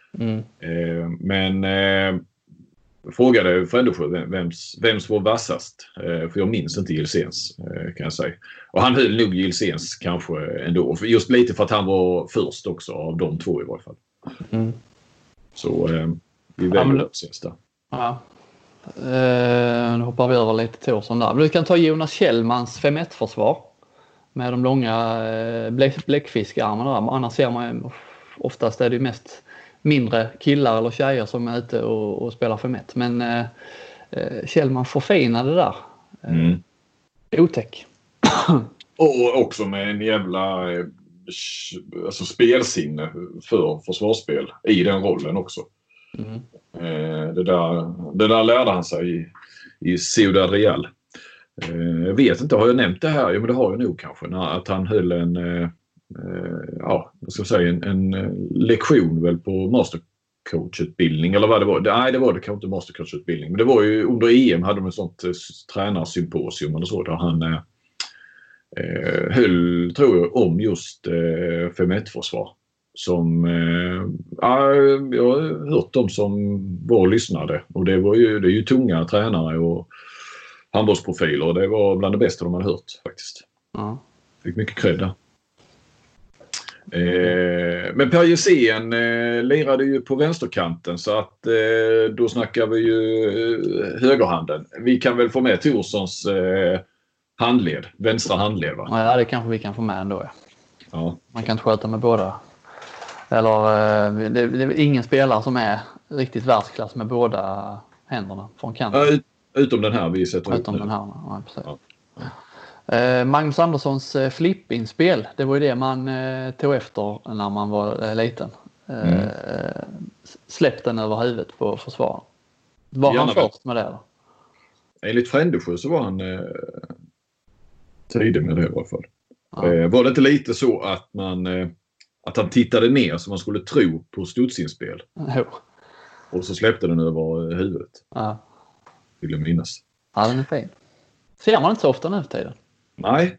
Men frågade Frändesjö vems var vassast, för jag minns inte Jelséns kan jag säga, och han höll nog Jelséns kanske ändå, just lite för att han var först också av de två i varje fall. Så vi väljer sista. Ja. Nu hoppar vi över lite Thorsson där. Du kan ta Jonas Kjellmans 5-1-försvar med de långa bläckfiskarmarna där. Annars ser man oftast är det mest mindre killar eller tjejer som är ute och spelar 5-1. Men Kjellman förfinade där. Otäck. Och också med en jävla spelsinne för försvarsspel i den rollen också. Det där lärde han sig i Ciudad Real. Jag vet inte, har jag nämnt det här? Ja, men det har jag nog kanske. Att han höll en lektion väl på mastercoachutbildning eller vad det var. Nej, det var det kanske inte mastercoachutbildning. Men det var ju under EM hade de ett sånt tränarsymposium eller så där han höll, tror jag, om just 5-1-försvar. Som jag har hört dem som var lyssnade, och det är ju tunga tränare och handbollsprofiler, och det var bland det bästa de hade hört faktiskt. Fick mycket cred där. Men Per Jessén lirade ju på vänsterkanten, så att då snackar vi ju högerhanden. Vi kan väl få med Torssons handled, vänstra handled, va? Ja, det kanske vi kan få med ändå. Ja. Man kan inte sköta med båda. Eller det är ingen spelare som är riktigt världsklass med båda händerna från kanten. Utom den här vi sätter utom den här. Ja, precis. Ja. Magnus Anderssons flippinspel, det var ju det man tog efter när man var liten. Släppte den över huvudet på försvar. Var han först med det då? Enligt Frändesjö så var han tidig med det i alla fall. Var det inte lite så att att han tittade ner så man skulle tro på studsinspel? Jo. Och så släppte den över huvudet. Ja. Vill jag minnas. Ja, den är fin. Ser man inte så ofta nu för tiden? Nej.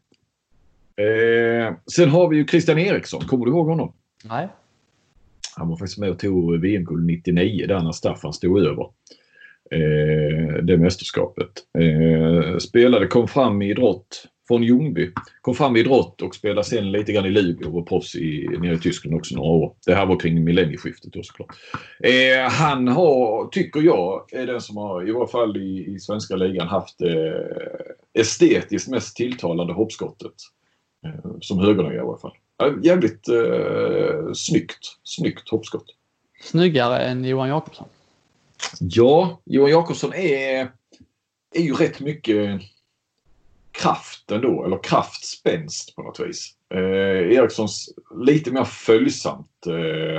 Sen har vi ju Christian Eriksson. Kommer du ihåg honom? Nej. Han var faktiskt med och tog VM-guld 99 där när Staffan stod över det mästerskapet. Kom fram i idrott från Ljungby. Kom fram i idrott och spelade sen lite grann i Lugo och var proffs nere i Tyskland också några år. Det här var kring millennieskiftet då såklart. Han har, tycker jag, är den som har i varje fall i svenska ligan haft estetiskt mest tilltalande hoppskottet. Som högerna i alla fall. Jävligt snyggt hoppskott. Snyggare än Johan Jakobsson. Ja, Johan Jakobsson är ju rätt mycket kraften då, eller kraftspänst på något vis. Erikssons lite mer följsamt.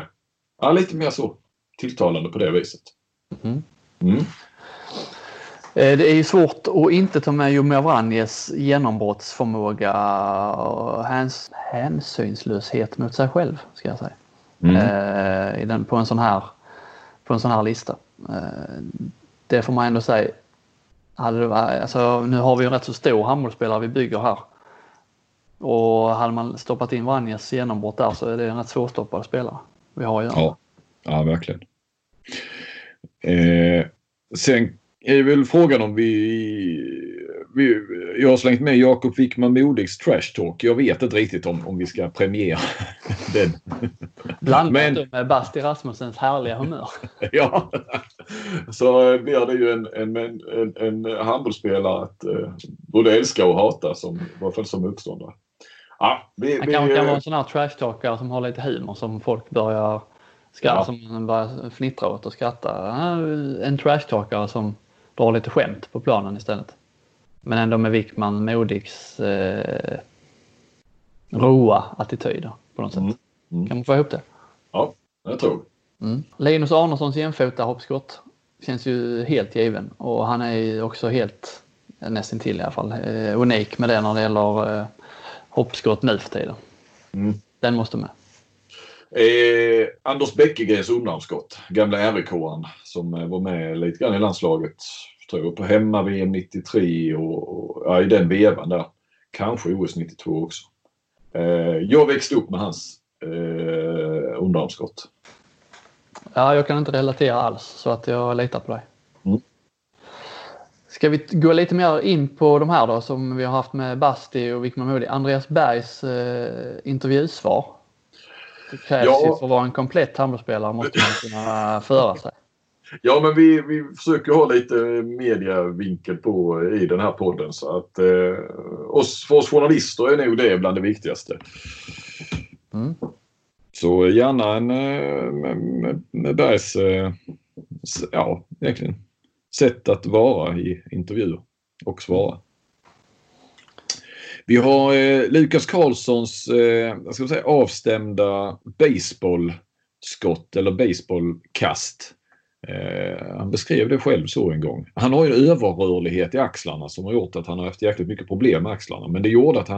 Lite mer så tilltalande på det viset. Det är ju svårt att inte ta med Jomir Vranjes genombrottsförmåga och hänsynslöshet mot sig själv, ska jag säga. På en sån här lista. Det får man ändå säga. Alltså, nu har vi en rätt så stor handbollsspelare vi bygger här. Och hade man stoppat in Vranjes genombrott där så är det en rätt svårstoppad spelare vi har att göra. Ja, verkligen. Sen är väl frågan om jag har slängt med Jakob Wickman Modigs trash talk. Jag vet inte riktigt om vi ska premiera den. Blandat med Basti Rasmussens härliga humör. Ja, så blir det ju en handbollsspelare att både älska och hata som motståndare. Ja, han kan vara en sån här trash-talkare som har lite humor som folk börjar som börjar fnittra åt och skratta. En trash-talkare som drar lite skämt på planen istället. Men ändå med Wickman Modigs roa attityder på något sätt. Kan man få ihop det? Ja, jag tror. Linus Arnessons jämfota hoppskott känns ju helt given. Och han är ju också helt, nästan till i alla fall, unik med det när det gäller hoppskott nu för tiden. Den måste med. Anders Bäckegrens undanskott, gamla RIK-an som var med lite grann i landslaget, tror jag, på hemma-VM 93 och i den vevan där. Kanske OS 92 också. Jag växte upp med hans undanskott. Ja, jag kan inte relatera alls så att jag litar på dig. Ska vi gå lite mer in på de här då som vi har haft med Basti och Wickman Modi. Andreas Bergs intervjusvar. Det krävs ju för att vara en komplett handbollsspelare måste man kunna föra sig. Ja, men vi försöker ha lite mediavinkel på i den här podden så att för oss journalister är nog det bland det viktigaste. Så gärna med Bergs verkligen sätt att vara i intervjuer och svara. Vi har Lukas Karlssons avstämda baseballskott eller baseballkast. Han beskrev det själv så en gång. Han har ju en överrörlighet i axlarna som har gjort att han har haft jäkligt mycket problem med axlarna. Men det gjorde att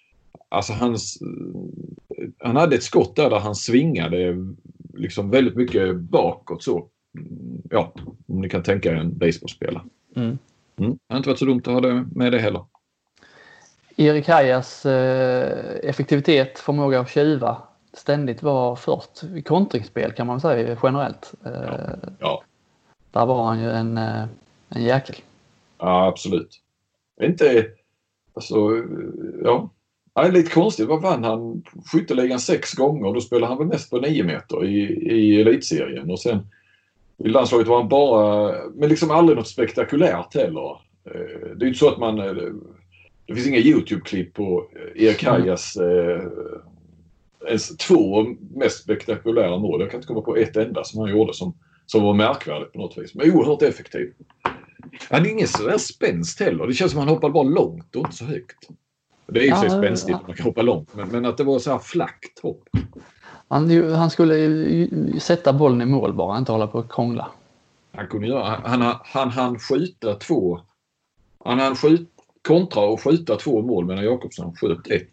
han hade ett skott där han svingade liksom väldigt mycket bakåt så. Ja, om ni kan tänka er en baseballspelare. Det har inte varit så dumt att ha det med det heller. Erik Hajas effektivitet, förmåga att tjuva ständigt var först i kontringsspel kan man säga generellt. Där var han ju en jäkel. Ja, absolut. Inte, alltså, det är lite konstigt. Vad vann han skytteligan 6 gånger och då spelar han väl mest på 9 meter i elitserien. Och sen i landslaget var han bara, men liksom aldrig något spektakulärt heller. Det är ju inte så att det finns inga YouTube-klipp på Erik Hajas ens 2 mest spektakulära mål. Jag kan inte komma på ett enda som han gjorde som var märkvärdigt på något vis. Men oerhört effektiv. Han är ingen sådär spänst heller. Det känns som han hoppade bara långt och inte så högt. Det är ju så spänstigt att man kan hoppa långt. Men att det var så här flackt hopp. Han skulle sätta bollen i mål bara, inte hålla på att krångla. Han kunde göra. Han hann skjuta 2. Han hann kontra och skjuta 2 mål medan Jakobsson sköt 1.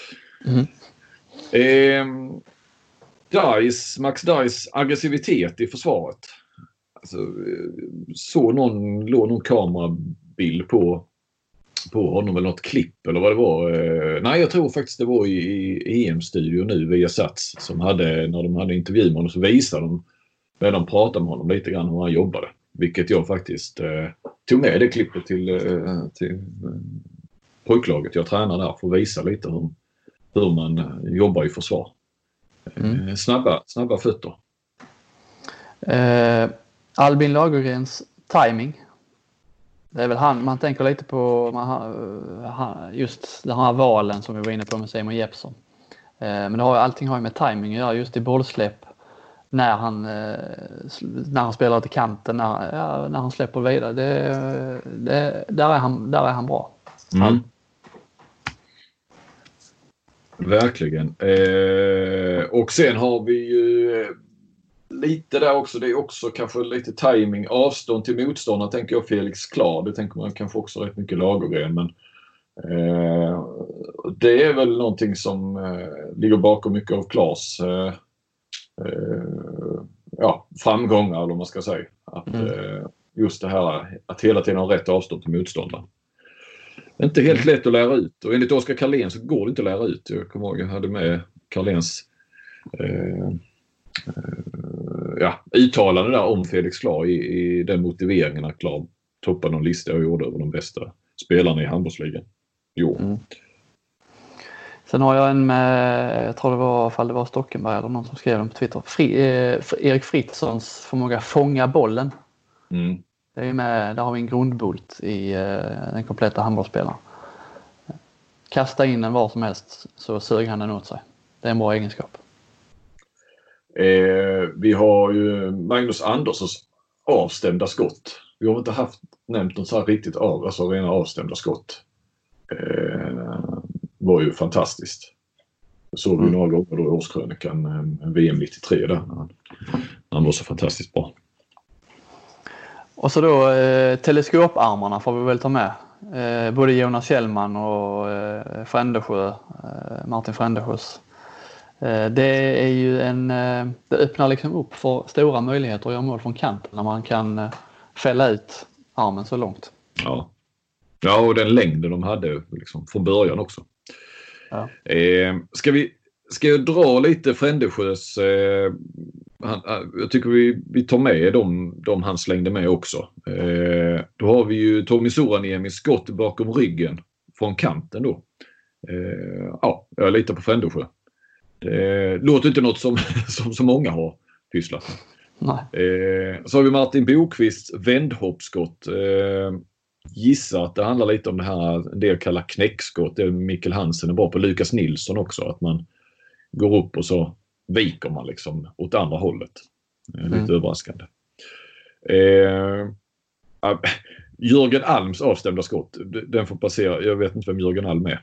Max Dais aggressivitet i försvaret. Alltså, låg någon kamerabild på honom eller något klipp eller vad det var. Nej, jag tror faktiskt det var i EM-studio nu via Sats som när de hade intervju med honom så visade de när de pratade med honom lite grann hur han jobbade. Vilket jag faktiskt tog med det klippet till pojklaget jag tränar där för att visa lite hur man jobbar i försvar. Snabba fötter. Albin Lagergrens timing. Det är väl man tänker lite på just den här valen som vi var inne på med Simon Jeppsson. Men allting har ju med timing att göra just i bollsläpp när han spelar till kanten när han släpper vidare. Där är han bra. Verkligen. Och sen har vi ju lite där också. Det är också kanske lite timing, avstånd till motståndare tänker jag Felix Klar. Det tänker man kanske också rätt mycket Lagergren. Men det är väl någonting som ligger bakom mycket av Klars framgångar eller vad man ska säga. Att, just det här att hela tiden ha rätt avstånd till motståndaren. Det är inte helt lätt att lära ut. Och enligt Oskar Carlén så går det inte att lära ut. Jag kommer ihåg jag hade med Carléns uttalande där om Felix Klar i den motiveringen att Klar toppade någon lista och gjorde över de bästa spelarna i handbollsligan. Jo. Sen har jag en med, jag tror det var Stockenberg eller någon som skrev den på Twitter. Erik Fritzons förmåga fånga bollen. Det är med, där har vi en grundbult i den kompletta handbollsspelaren. Kasta in den var som helst så sög han den åt sig. Det är en bra egenskap. Vi har ju Magnus Anderssons avstämda skott. Vi har inte nämnt något så här riktigt rena avstämda skott. Var ju fantastiskt. Det såg vi några gånger då i årskrönikan VM 93 där. Han var så fantastiskt bra. Och så då teleskoparmarna får vi väl ta med. Både Jonas Kjellman och Martin Frändesjös. Det är ju det öppnar liksom upp för stora möjligheter att göra mål från kanten när man kan fälla ut armen så långt. Ja, och den längden de hade liksom från början också. Ja. Ska jag dra lite Frändesjös jag tycker vi tar med de han slängde med också. Då har vi ju Tommy Soraniemis skott bakom ryggen från kanten då. Jag litar på Frändesjö. Det låter inte något som så många har pysslat med. Så har vi Martin Bokvists vändhoppskott. Gissa att det handlar lite om det här en del kallar knäckskott. Det är Mikkel Hansen är bra på. Lukas Nilsson också. Att man går upp och så viker man liksom åt andra hållet. Lite överraskande. Jörgen Alms avstämda skott. Den får passera. Jag vet inte vem Jörgen Alm är.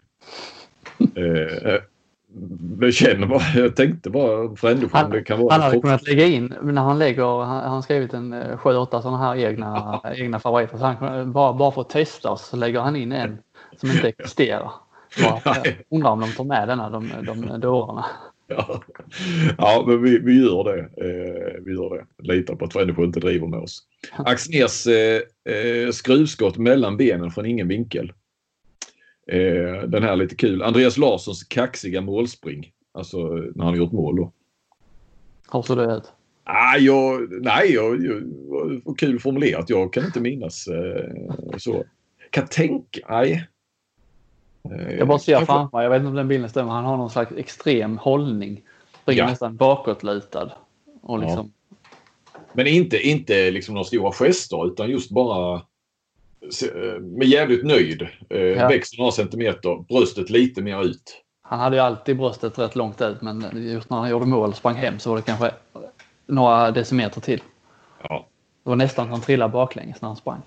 Jag tänkte bara Frändesjö. Det kan vara han hade kunnat lägga in när han skrivit en 7-8 sådana här egna favoriter. Så han bara för att testa så lägger han in en som inte existerar. Undrar om de tar med de dårarna. Ja, men vi gör det. Vi gör det. Litar på att Frändesjö inte driver med oss. Axners skruvskott mellan benen från ingen vinkel. Den här är lite kul. Andreas Larssons kaxiga målspring. Alltså när han gjort mål då. Har så det ut? Var kul formulerat. Jag kan inte minnas så. Kan tänka, jag bara ser framför mig, jag vet inte om den bilden stämmer. Han har någon slags extrem hållning. Springer nästan bakåtlutad. Och liksom... Men inte liksom några stora gester utan just bara med jävligt nöjd. Växer några centimeter, bröstet lite mer ut. Han hade ju alltid bröstet rätt långt ut, men just när han gjorde mål och sprang hem så var det kanske några decimeter till. Ja. Det var nästan att han trillade baklänges när han sprang.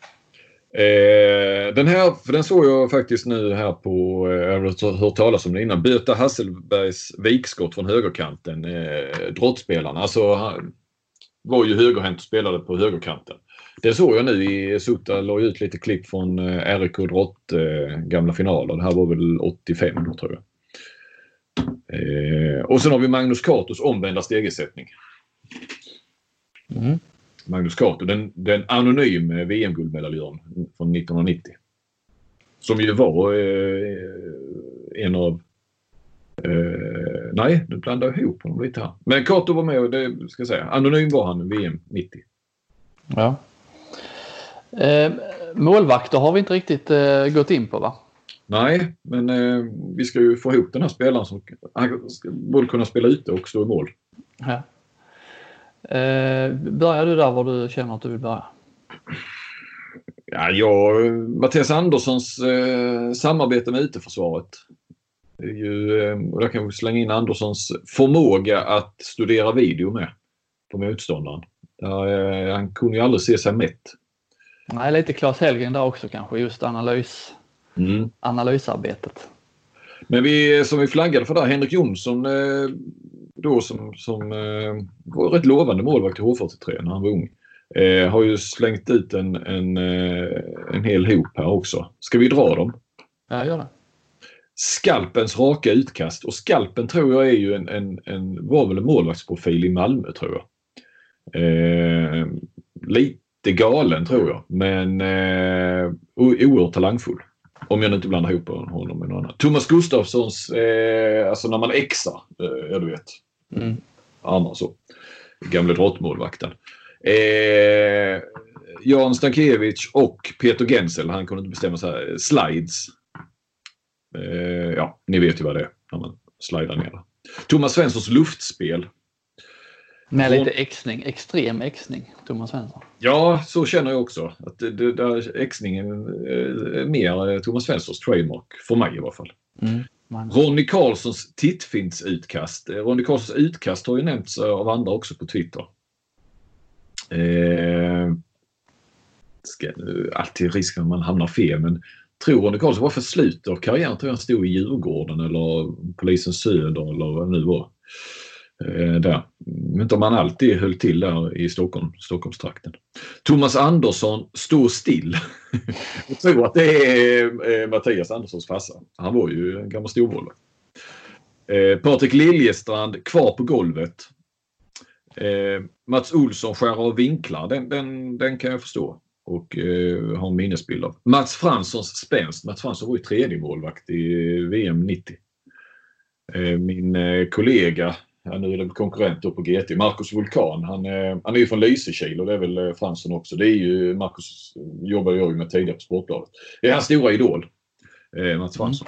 Den här, för den såg jag faktiskt nu här på, jag har hört talas om det innan, Böta Hasselbergs vikskott från högerkanten, drottspelarna. Alltså han var ju högerhänt och spelade på högerkanten. Det såg jag nu i Sota, la ut lite klipp från RIK Drott gamla finaler. Det här var väl 85 då, tror jag. Och sen har vi Magnus Catos omvända stegersättning. Magnus Cato, den anonym VM-guldmedaljören från 1990. Som ju var en av... nej, du blandar ihop honom lite här. Men Cato var med och det ska jag säga. Anonym var han VM 90. Ja. Målvakter har vi inte riktigt gått in på, va? Nej, men vi ska ju få ihop den här spelaren som borde kunna spela ute och stå i mål. Ja. Börjar du där var du känner att du vill börja? Mattias Anderssons samarbete med uteförsvaret. Det är ju, och där kan vi slänga in Anderssons förmåga att studera video med på motståndaren. Han kunde ju aldrig se sig mätt. Nej, lite Claes Hellgren där också kanske, just analysarbetet. Men som vi flaggade för där, Henrik Jonsson då som var rätt lovande målvakt i H43 när han var ung. Har ju slängt ut en hel hop här också. Ska vi dra dem? Ja, gör det. Skalpens raka utkast. Och Skalpen tror jag är ju var väl en målvaktsprofil i Malmö tror jag. Lite galen tror jag. Men oerhört talangfull. Om jag inte blandar ihop honom med någon annan. Thomas Gustafssons, alltså när man exar, ja du vet. Armar så. Gamla drottmålvakten. Jan Stankiewicz och Peter Gensel, han kunde inte bestämma så här, slides. Ja, ni vet ju vad det är när man slidar ner. Thomas Svenssons luftspel. Med lite exning, extrem exning, Thomas Svensson. Ja, så känner jag också. Att där exningen är mer Thomas Svenssons trademark, för mig i alla fall. Ronny Karlssons tittfintsutkast. Ronny Karlssons utkast har ju nämnts av andra också på Twitter. Alltid risk att man hamnar fel, men tror Ronny Karlsson var för slutet av karriären, tror jag han stod i Djurgården eller Polisen Söder eller vad det nu var. Där. Men inte om man alltid höll till där i Stockholmstrakten. Thomas Andersson står still. Jag tror att det är Mattias Anderssons farsa. Han var ju en gammal storboll. Patrik Liljestrand kvar på golvet. Mats Olsson skär av vinklar. Den kan jag förstå. Och har en minnesbild av. Mats Franssons spänst. Mats Fransson var ju tredje målvakt i VM 90. Min kollega, nu är det konkurrent på GT, Marcus Vulkan, han är ju från Lysekil och det är väl Fransson också. Det är ju, Marcus jobbade jag ju med tidigare på Sportbladet. Det är hans stora idol, Mats Fransson.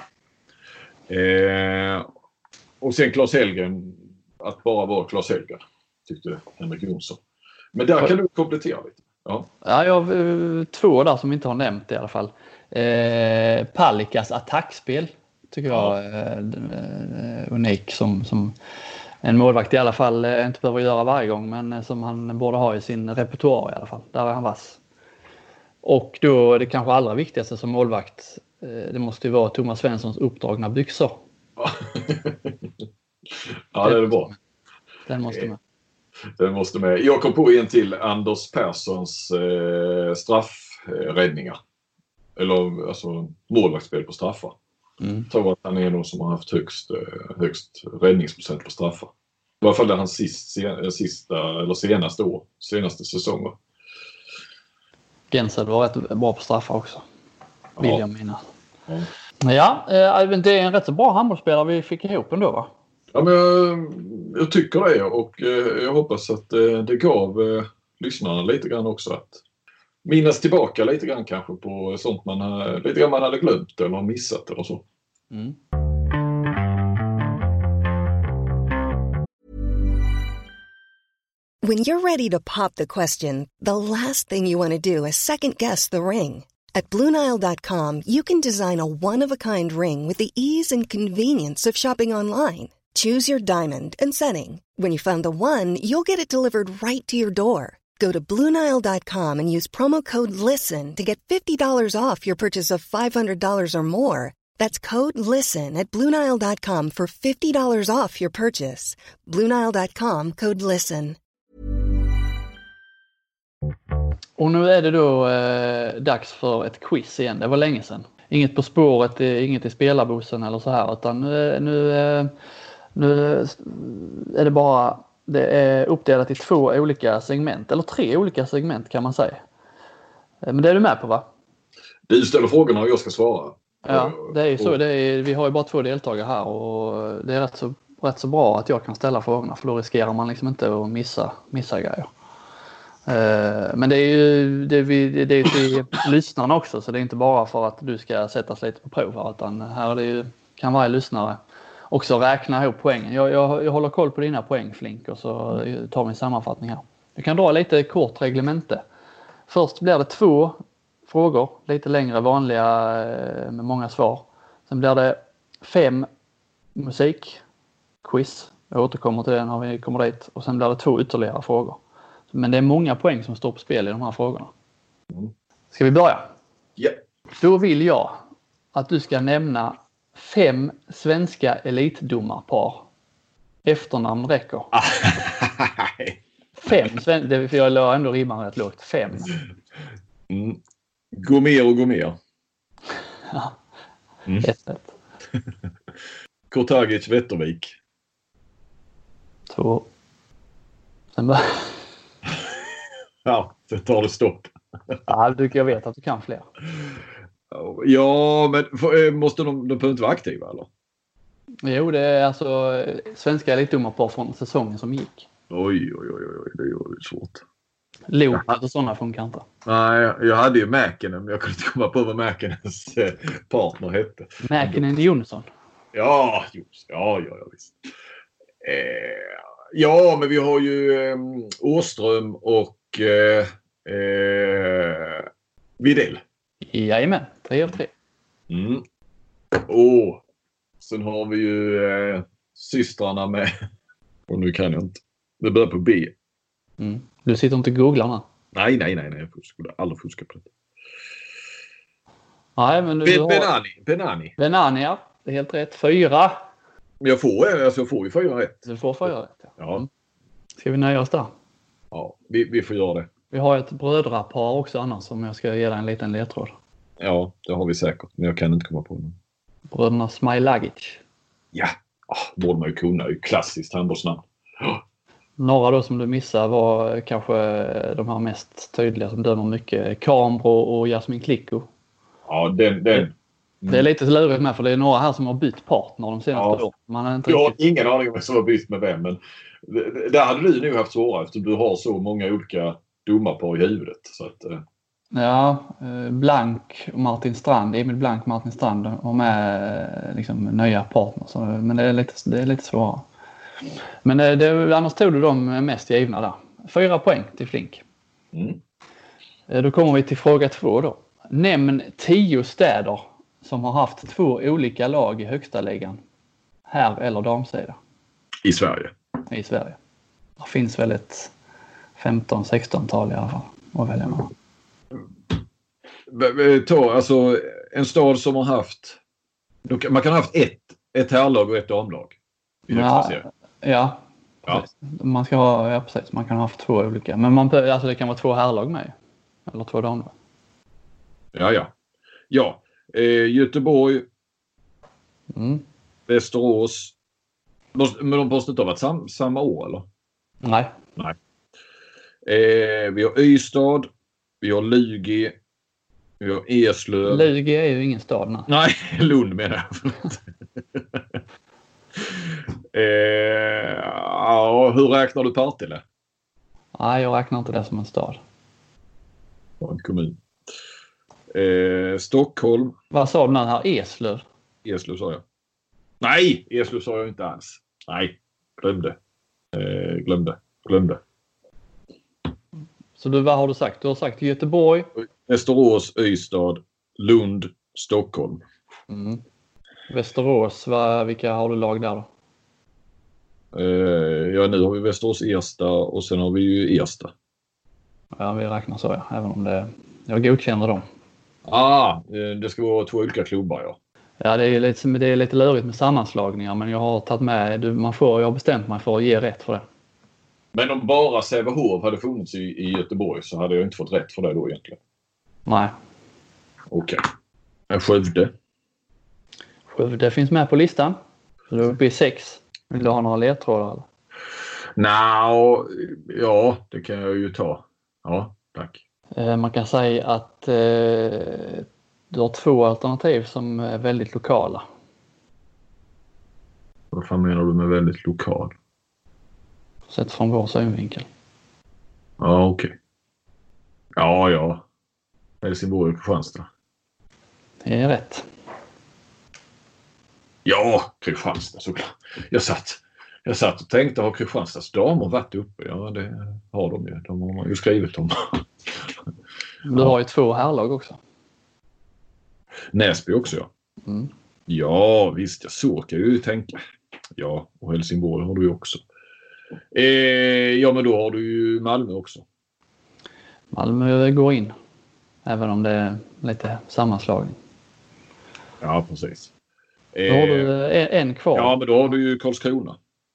Och sen Claes Hellgren, att bara vara Claes Hellgren, tyckte Henrik Jonsson. Men där kan du komplettera lite. Ja, jag har två där som inte har nämnt i alla fall. Pallikas attackspel tycker jag är unik som en målvakt i alla fall inte behöver göra varje gång, men som han borde ha i sin repertoar i alla fall. Där är han vass. Och då det kanske allra viktigaste som målvakt, det måste ju vara Thomas Svenssons uppdragna byxor. Ja, det är bra. Den måste med. Den måste med. Jag kom på en till, Anders Perssons straffräddningar. Eller alltså målvaktsspel på straffar. Jag tror att han är någon som har haft högst räddningsprocent på straffar. I alla fall det är hans senaste säsonger. Gensel var rätt bra på straffar också. Vill jag minnas. Ja, det är en rätt så bra handbollsspelare vi fick ihop ändå, va? Ja, men jag tycker det, och jag hoppas att det gav lyssnarna lite grann också att minnas tillbaka lite grann kanske på sånt man hade glömt eller missat eller så. When you're ready to pop the question, the last thing you want to do is second guess the ring. At BlueNile.com, you can design a one-of-a-kind ring with the ease and convenience of shopping online. Choose your diamond and setting. When you find the one, you'll get it delivered right to your door. Go to BlueNile.com and use promo code LISTEN to get $50 off your purchase of $500 or more. That's code LISTEN at BlueNile.com for $50 off your purchase. BlueNile.com, code LISTEN. Och nu är det då dags för ett quiz igen. Det var länge sedan. Inget På spåret, inget i spelarbussen eller så här. Utan nu är det bara... Det är uppdelat i 2 olika segment. Eller 3 olika segment kan man säga. Men det är du med på, va? Du ställer frågorna och jag ska svara. Ja, det är ju så. Vi har ju bara 2 deltagare här. Och det är rätt så bra att jag kan ställa frågorna. För då riskerar man liksom inte att missa grejer. Men det är ju till lyssnarna också. Så det är inte bara för att du ska sättas lite på prov. Utan här kan varje lyssnare också räkna ihop poängen. Jag håller koll på dina poäng, Flink, och så tar vi en sammanfattning här. Jag kan dra lite kort reglemente. Först blir det 2 frågor, lite längre, vanliga med många svar. Sen blir det 5 musikquiz. Jag återkommer till det när vi kommer dit. Och sen blir det 2 ytterligare frågor. Men det är många poäng som står på spel i de här frågorna. Ska vi börja? Ja. Då vill jag att du ska nämna 5 svenska elitdomarpar. Efternamn räcker. 5 svenska, jag la ändå rimman rätt lågt. 5. Gomér. Ja. 1. Kortagic Wettervik. 2. Sen bara... Ja, det tar det stopp. Ja, jag vet att du kan fler. Ja, men måste de behöver inte vara aktiva eller? Jo, det är alltså svenska elitdomarpar från säsongen som gick. Oj, det är ju svårt. Loket och sådana funkar inte. Nej, jag hade ju Mäkinen, men jag kunde inte komma på vad Mäkinens partner hette. Mäkinen Jonsson. Ja, visst. Ja, men vi har ju Åström och Widell. Jajamän, 3 av 3. Sen har vi ju systrarna med. Och nu kan jag inte. Det börjar på B. Du sitter inte och googlar nu? Nej. Jag skulle aldrig fuska på det. Nej, men Benani, ja. Det är helt rätt. 4. Men jag får ju 4 rätt. Du får 4 rätt, ja. Ska vi nöja oss där? Ja, vi får göra det. Vi har ett brödrapar också annars som jag ska ge dig en liten ledtråd. Ja, det har vi säkert. Men jag kan inte komma på det. Bröderna Smailagic. Ja, borde man ju kunna. Det är ju klassiskt handbollsnamn. Några då som du missar var kanske de här mest tydliga som dömer mycket. Kambro och Jasmin Klicko. Ja, den. Det är lite lurigt med för det är några här som har bytt partner de senaste åren. Man har inte ingen aning om vem som har bytt med vem. Men där hade du nog haft svårare eftersom du har så många olika domarpar i huvudet. Så att, Ja, Blank och Martin Strand. Emil Blank och Martin Strand har med liksom nya partners. Men det är lite svårare. Men annars tog du de mest givna där. 4 poäng till Flink. Då kommer vi till fråga 2 då. Nämn 10 städer som har haft 2 olika lag i högsta ligan. Herr- eller damsida. I Sverige. I Sverige. Det finns väl ett 15-16-tal i alla fall att välja med. Alltså en stad som har haft... Man kan ha haft ett herrlag och ett damlag. I högsta serien. Ja. Man ska ha, precis. Man kan ha haft 2 olika. Men det kan vara 2 herrlag med. Eller 2 damlag. Ja. Göteborg. Västerås. Men de måste inte ha varit samma år, eller? Nej. Vi har Ystad. Vi har Lugi. Vi har Eslöv. Lugi är ju ingen stad. Nej, Lund menar jag. Hur räknar du Partille? Nej, jag räknar inte det som en stad. En kommun. Stockholm. Vad sa du nu här? Eslöv? Eslöv sa jag. Nej, Eslöv sa jag inte alls. Nej, glömde. Så vad har du sagt? Du har sagt Göteborg. Västerås, Ystad, Lund, Stockholm. Västerås, vilka har du lag där då? Nu har vi Västerås Ersta och sen har vi ju Ersta. Ja, vi räknar så även om jag godkänner dem. Det ska vara 2 olika klubbar, ja. Ja, det är lite lurigt med sammanslagningar, men jag har tagit med, jag har bestämt mig för att ge rätt för det. Men om bara Sävehof hade funnits i Göteborg så hade jag inte fått rätt för det då egentligen. Nej. Okej. Skövde. Skövde finns med på listan. Så då är vi uppe i 6. Vill du ha några ledtrådar? Ja, det kan jag ju ta. Ja, tack. Man kan säga att du har 2 alternativ som är väldigt lokala. Vad fan menar du med väldigt lokal? Sett från vår synvinkel. Ja, okej. Ja. Helsingborg och Kristianstad. Det är rätt. Ja, Kristianstad såklart. Jag satt och tänkte, har Kristianstads damer varit uppe? Ja, det har de ju. De har man ju skrivit om. Du har ju 2 herrlag också. Näsby också, ja. Ja, visst. Så kan jag ju tänka. Ja, och Helsingborg har du ju också. Ja, men då har du ju Malmö också. Malmö går in. Även om det är lite sammanslagning. Ja, precis. Då har du en kvar. Ja, men då har du ju Karlskrona.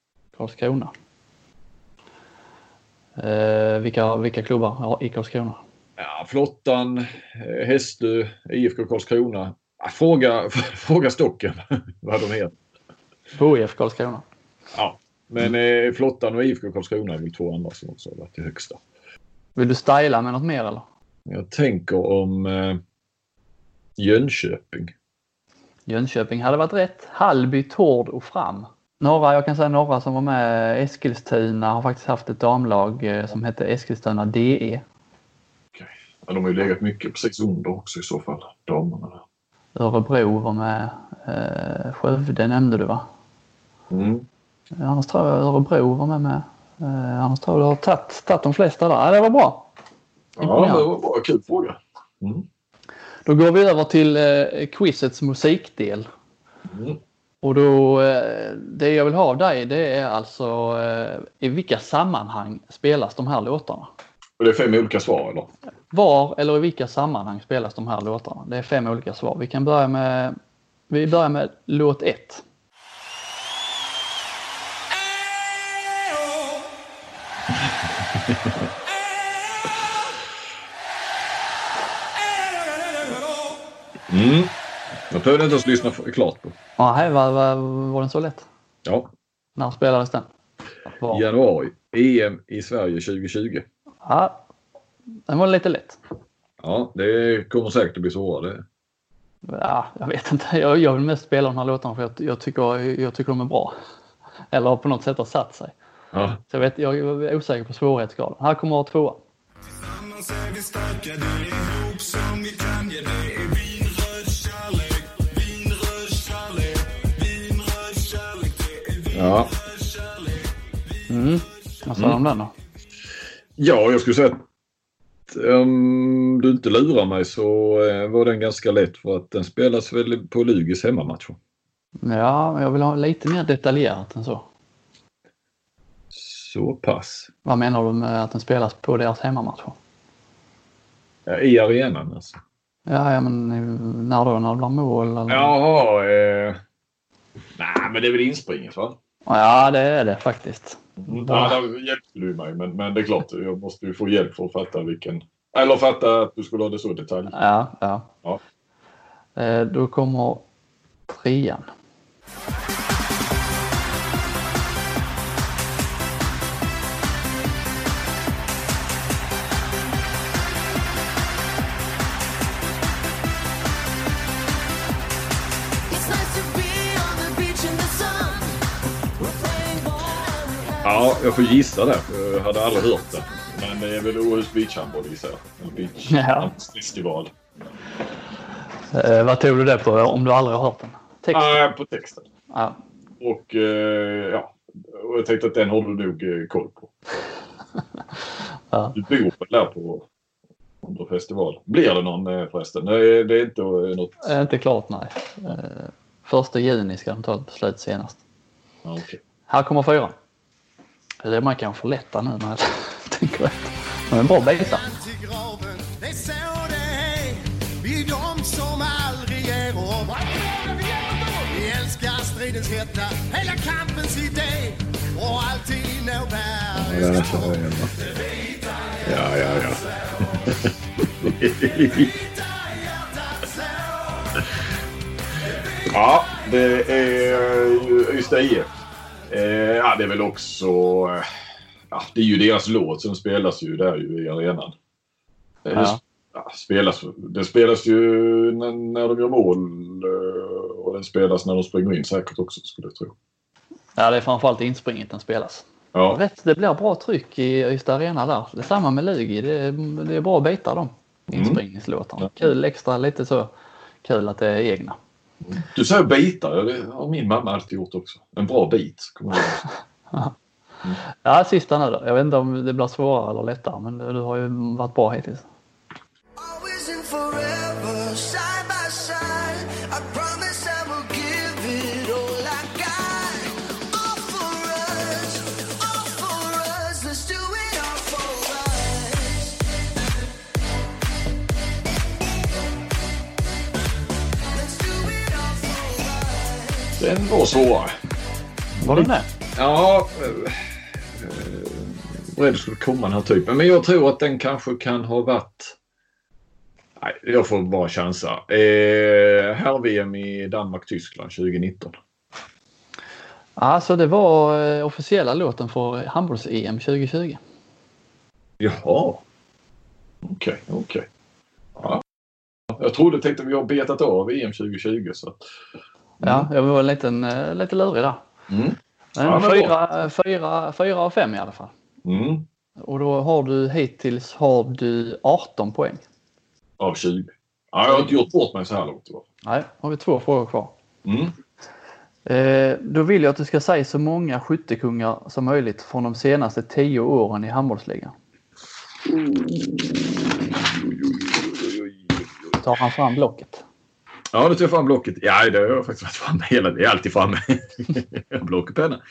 Vilka klubbar i Karlskrona? Ja, Flottan, Hästö, IFK Karlskrona. Ja, fråga Stocken vad de heter. HIF Karlskrona. Ja, men Flottan och IFK Karlskrona är väl 2 andra som också har varit till högsta. Vill du styla med något mer eller? Jag tänker om Jönköping. Jönköping hade varit rätt. Hallby, Tord och Fram. Några som var med. Eskilstuna har faktiskt haft ett damlag som heter Eskilstuna DE. Okej. Ja, de har ju legat mycket på 6 under också i så fall, damerna där. Örebro var med. Skövde nämnde du va? Mm. Annars tror jag Örebro var med. Annars tror jag du har tagit de flesta där. Ja, det var bra. Ja, det var bra. Kul fråga. Mm. Då går vi över till quizets musikdel. Mm. Och då, det jag vill ha av dig, det är alltså i vilka sammanhang spelas de här låtarna? Och det är 5 olika svar eller? Var eller i vilka sammanhang spelas de här låtarna? Det är 5 olika svar. Vi börjar med låt 1. Mm. Jag behövde inte ens lyssna klart på. Ja, var den så lätt? Ja. När spelades den? Januari. EM i Sverige 2020. Ja, den var lite lätt. Ja, det kommer säkert att bli svårare. Ja, jag vet inte. Jag vill mest spela de här låtarna för jag tycker de är bra. Eller på något sätt har satt sig. Ja. Så jag är osäker på svårighetsgraden. Här kommer vara 2. Ja. Vad sa om den då? Ja, jag skulle säga att om du inte lurar mig så var den ganska lätt för att den spelas väl på Lugis hemmamatcher. Ja, jag vill ha lite mer detaljerat än så. Så pass. Vad menar du med att den spelas på deras hemmamatcher? Ja, i arenan alltså. Ja, men när då? När det blir mål? Eller? Jaha. Nej, men det är väl inspringet va? Ja, det är det faktiskt. Ja, där hjälpte du mig. Men det är klart, jag måste ju få hjälp för att fatta vilken... Eller fatta att du skulle ha det så detalj. Ja. Då kommer 3. Ja, jag får gissa det. Jag hade aldrig hört det. Men det är väl Åhus Beach Handboll gissar jag. Eller Beach festival. Vad tog du det på om du aldrig har hört den? Texten? På texten. Ja. Och och jag tänkte att den har du nog koll på. Ja. Du bor väl där på under festival. Blir det någon förresten? Nej, det är inte något... Det är inte klart, nej. 1 juni ska de ta ett beslut senast. Ja, okay. Här kommer 4. Det är man kan få lätta nu när jag tänker efter. Men en bra beta. Det är så det är. Vi är de som aldrig ger upp. Vi älskar stridens hetta, hela kampens idé. Och alltid når bergets topp. Ja. Ja, det är Ystad IF. Ja, det är väl också... det är ju deras låt som spelas ju där ju i arenan. Det spelas ju när de gör mål och den spelas när de springer in säkert också, skulle jag tro. Ja, det är framförallt inspringet den spelas. Ja. Det blir bra tryck i Ystad Arena där. Det är samma med Lugi. Det är bra bitar de inspringningslåtarna. Kul, extra lite så kul att det är egna. Du säger bitar, det har min mamma alltid gjort också. En bra bit. Ja, sista nu då. Jag vet inte om det blir svårare eller lättare, men du har ju varit bra hittills. Den var svårare. Var det? Ja, rädd skulle komma den här typen. Men jag tror att den kanske kan ha varit... Nej, jag får bara chansa. Herr-VM i Danmark-Tyskland 2019. Alltså det var officiella låten för handbolls-EM 2020. Jaha. Okej. Ja. Jag tänkte vi har betat av EM 2020. Så. Mm. Ja, jag var lite lurig där. Mm. Men 4 av 5 i alla fall. Mm. Och då har du hittills 18 poäng. Av 20. Ja, jag har inte gjort bort mig så här långt. Nej, har vi 2 frågor kvar. Mm. Då vill jag att du ska säga så många skyttekungar som möjligt från de senaste 10 åren i handbollsligan. Tar han fram blocket? Ja, det tar jag fram blocket. Ja, det har jag faktiskt varit framme hela tiden. Jag är alltid framme. Block och penna.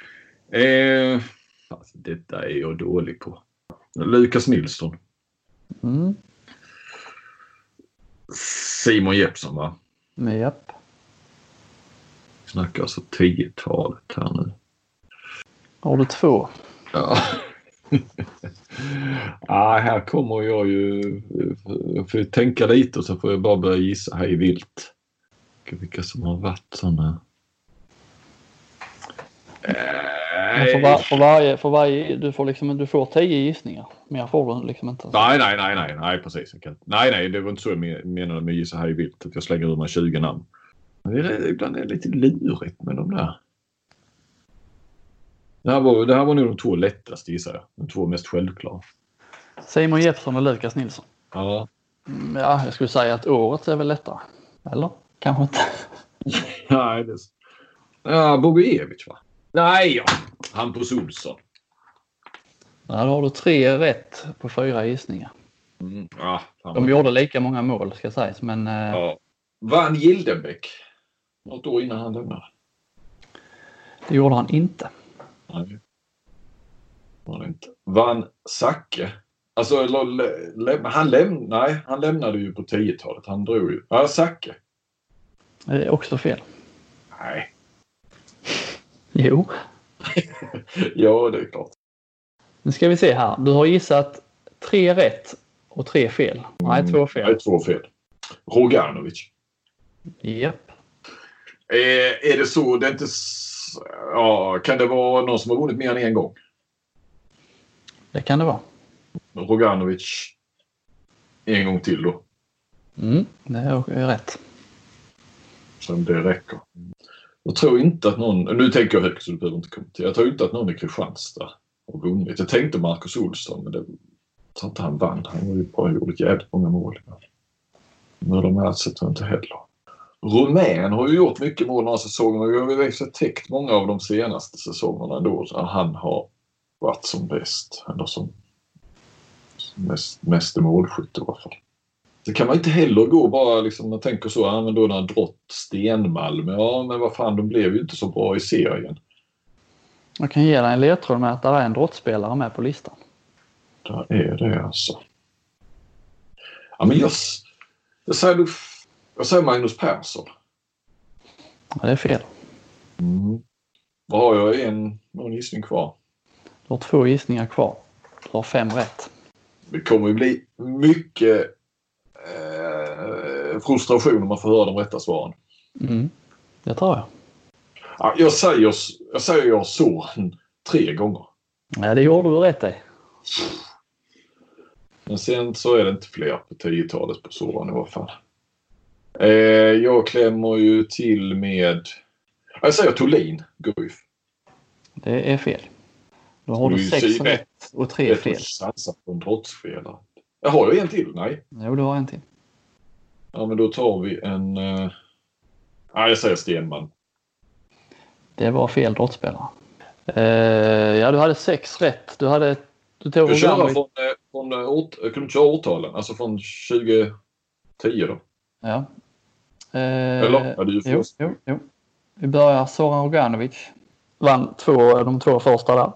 Alltså, detta är jag dålig på. Lukas Nilsson. Mm. Simon Jeppsson, va? Japp. Snackar alltså 10-talet här nu. Har du 2? Ja. Här kommer jag ju... Jag får tänka lite och så får jag bara börja gissa här i vilt. Vilka som har varit sådana... För varje du får 10 gissningar. Men jag får liksom inte. Nej, precis. Nej, det var inte så jag menade med gissa här i vilt. Att jag slänger ur mig 20 namn. Ibland är det lite lurigt med de där. Det här var nog de 2 lättaste, gissar jag. De 2 mest självklara. Simon Jeppsson och Lukas Nilsson. Ja. Ja, jag skulle säga att året är väl lättare. Eller? Kanske inte. Nej, det är... Ja, Bogojevic, va? Nej, ja. Hampus Olsson. Ja, då har du 3 rätt på 4 gissningar. Mm. Ja, de gjorde lika många mål, ska sägas, men... Ja. Vann Gildenbäck något år innan han lämnade? Det gjorde han inte. Nej. Var det inte. Vann Zacke? Alltså, han lämnade ju på 10-talet. Han drog ju. Ja, Zacke. Det är också fel. Nej. Jo. Ja, det är klart. Nu ska vi se här. Du har gissat 3 rätt och 3 fel. Nej, 2 fel. Nej, 2 fel. Roganovic. Japp. Är det så? Det är inte... Ja, kan det vara någon som har vunnit mer än en gång? Det kan det vara. Roganovic en gång till då. Det är rätt. Som det räcker. Jag tror inte att någon... Nu tänker jag högt så du behöver inte kommentera. Jag tror inte att någon i Kristianstad har vunnit. Jag tänkte Marcus Olsson, men det tror inte han vann. Han har ju bara gjort jävligt många mål. Men de här tror jag inte heller. Rumän har ju gjort mycket mål några säsonger. Vi har ju täckt många av de senaste säsongerna då. Så han har varit som bäst. Eller som mest målskytt i alla fall. Det kan man inte heller gå bara liksom, man tänker så, ja men då när Drott Stenmalm, ja men vad fan, de blev ju inte så bra i serien. Jag kan ge dig en ledtråd med att det är en Drott-spelare med på listan. Där är det alltså. Ja men jag säger Magnus Persson. Ja, det är fel. Vad har jag? Någon gissning kvar? Du har 2 gissningar kvar. Du har 5 rätt. Det kommer ju bli mycket frustration om man får höra de rätta svaren. Det tror jag. Ja, jag säger Soran 3 gånger. Ja, det gjorde du rätt i. Men sen så är det inte fler på 10-talet på Soran i alla fall. Jag klämmer ju till med... Jag säger Thulin Guif. Det är fel. Då har du 6 rätt och 3 fel. Jag satsar på en trotsspelare. Jag har ju en till, nej. Jo, du har en till. Ja, men då tar vi en... jag säger Stenman. Det var fel drottspelare. Ja, du hade 6 rätt. Du tog jag kör jag kunde köra årtalen. Alltså från 2010 då. Ja. Eller? Är det ju först? Jo. Vi börjar Soran Roganovic. Vann de 2 första där.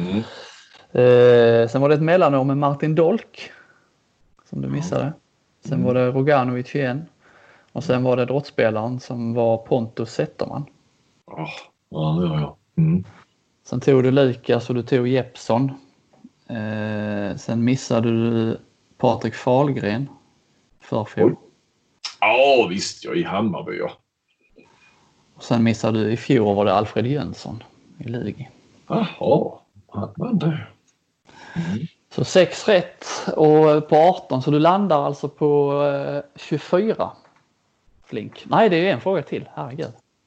Sen var det ett mellanår med Martin Dolk. Som du missade. Sen var det Roganovic igen. Och sen var det drottspelaren som var Pontus Zetterman. Ja, det gör jag. Mm. Sen tog du Lukas och du tog Jeppsson. Sen missade du Patrik Fahlgren förfjol. Ja, visst. Jag är i Hammarby, ja. Och sen missade du i fjol var det Alfred Jönsson i Lugi. Jaha, men det. Mm. Så 6 rätt och på 18, så du landar alltså på 24. Flink. Nej, det är en fråga till. Herregud.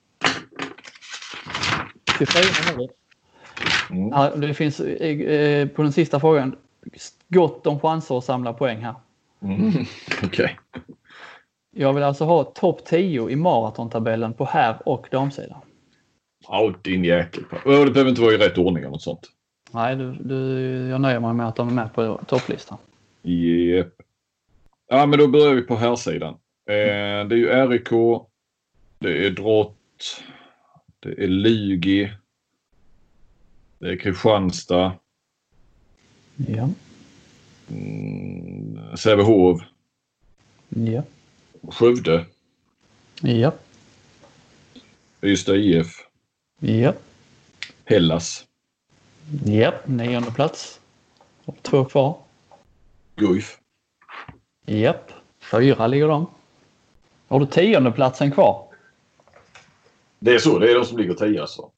24 har du. Mm. Ja, det finns på den sista frågan gott om chanser att samla poäng här. Mm. Okej. Jag vill alltså ha topp 10 i maratontabellen på herr- och damsidan. Ja, din jäkel. Det behöver inte vara i rätt ordning eller något sånt. Nej, jag nöjer mig med att de är med på topplistan. Yep. Ja, men då börjar vi på här sidan. Det är ju RIK, det är Drott, det är Lugi, det är Kristianstad, Ja. Sävehof, Ja. Skövde, Ja. Ystad IF, Ja. Hellas, Ja. 9:e plats. 2 kvar. Guif. Japp. 4 ligger de. Har du 10:e platsen kvar? Det är så, det är de som ligger 10 alltså.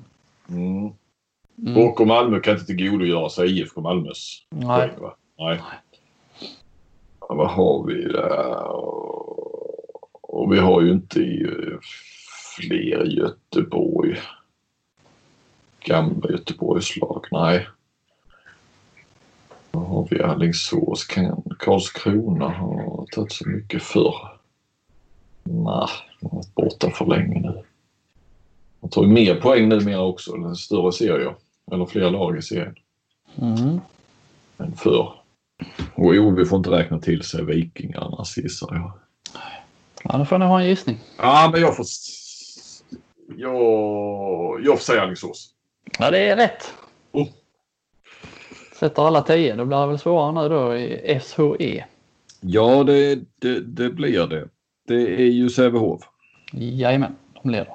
Och Malmö kan inte tillgodogöra sig IFK Malmös poäng, va? Nej. Ja, vad har vi där? Och vi har ju inte fler Göteborg. Gamla Göteborgslag, nej. Vad har vi? Alingsås, Karlskrona har tagit så mycket förr. Nej, de har varit borta för länge nu. Man tar ju mer poäng numera också, eller större serier. Eller fler lag i serien. Än förr. Och vi får inte räkna till sig Vikingarna, gissar jag. Ja, då får ni ha en gissning. Ja, men jag får säga Alingsås. Ja, det är rätt. Sätter alla 10. Då blir det väl svårare nu då i SHE. Ja, det blir det. Det är ju Sävehof. Jajamän, de leder.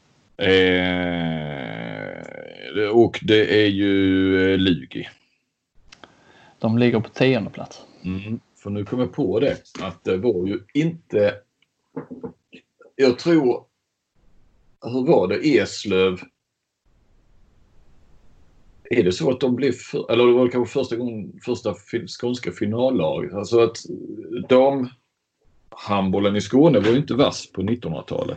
Och det är ju Lugi. De ligger på 10:e plats. För nu kommer jag på det. Att det var ju inte... Jag tror... Hur var det? Eslöv. Är det så att de blev... Eller det var kanske första skånska finallaget. Alltså att handbollen i Skåne var ju inte vass på 1900-talet.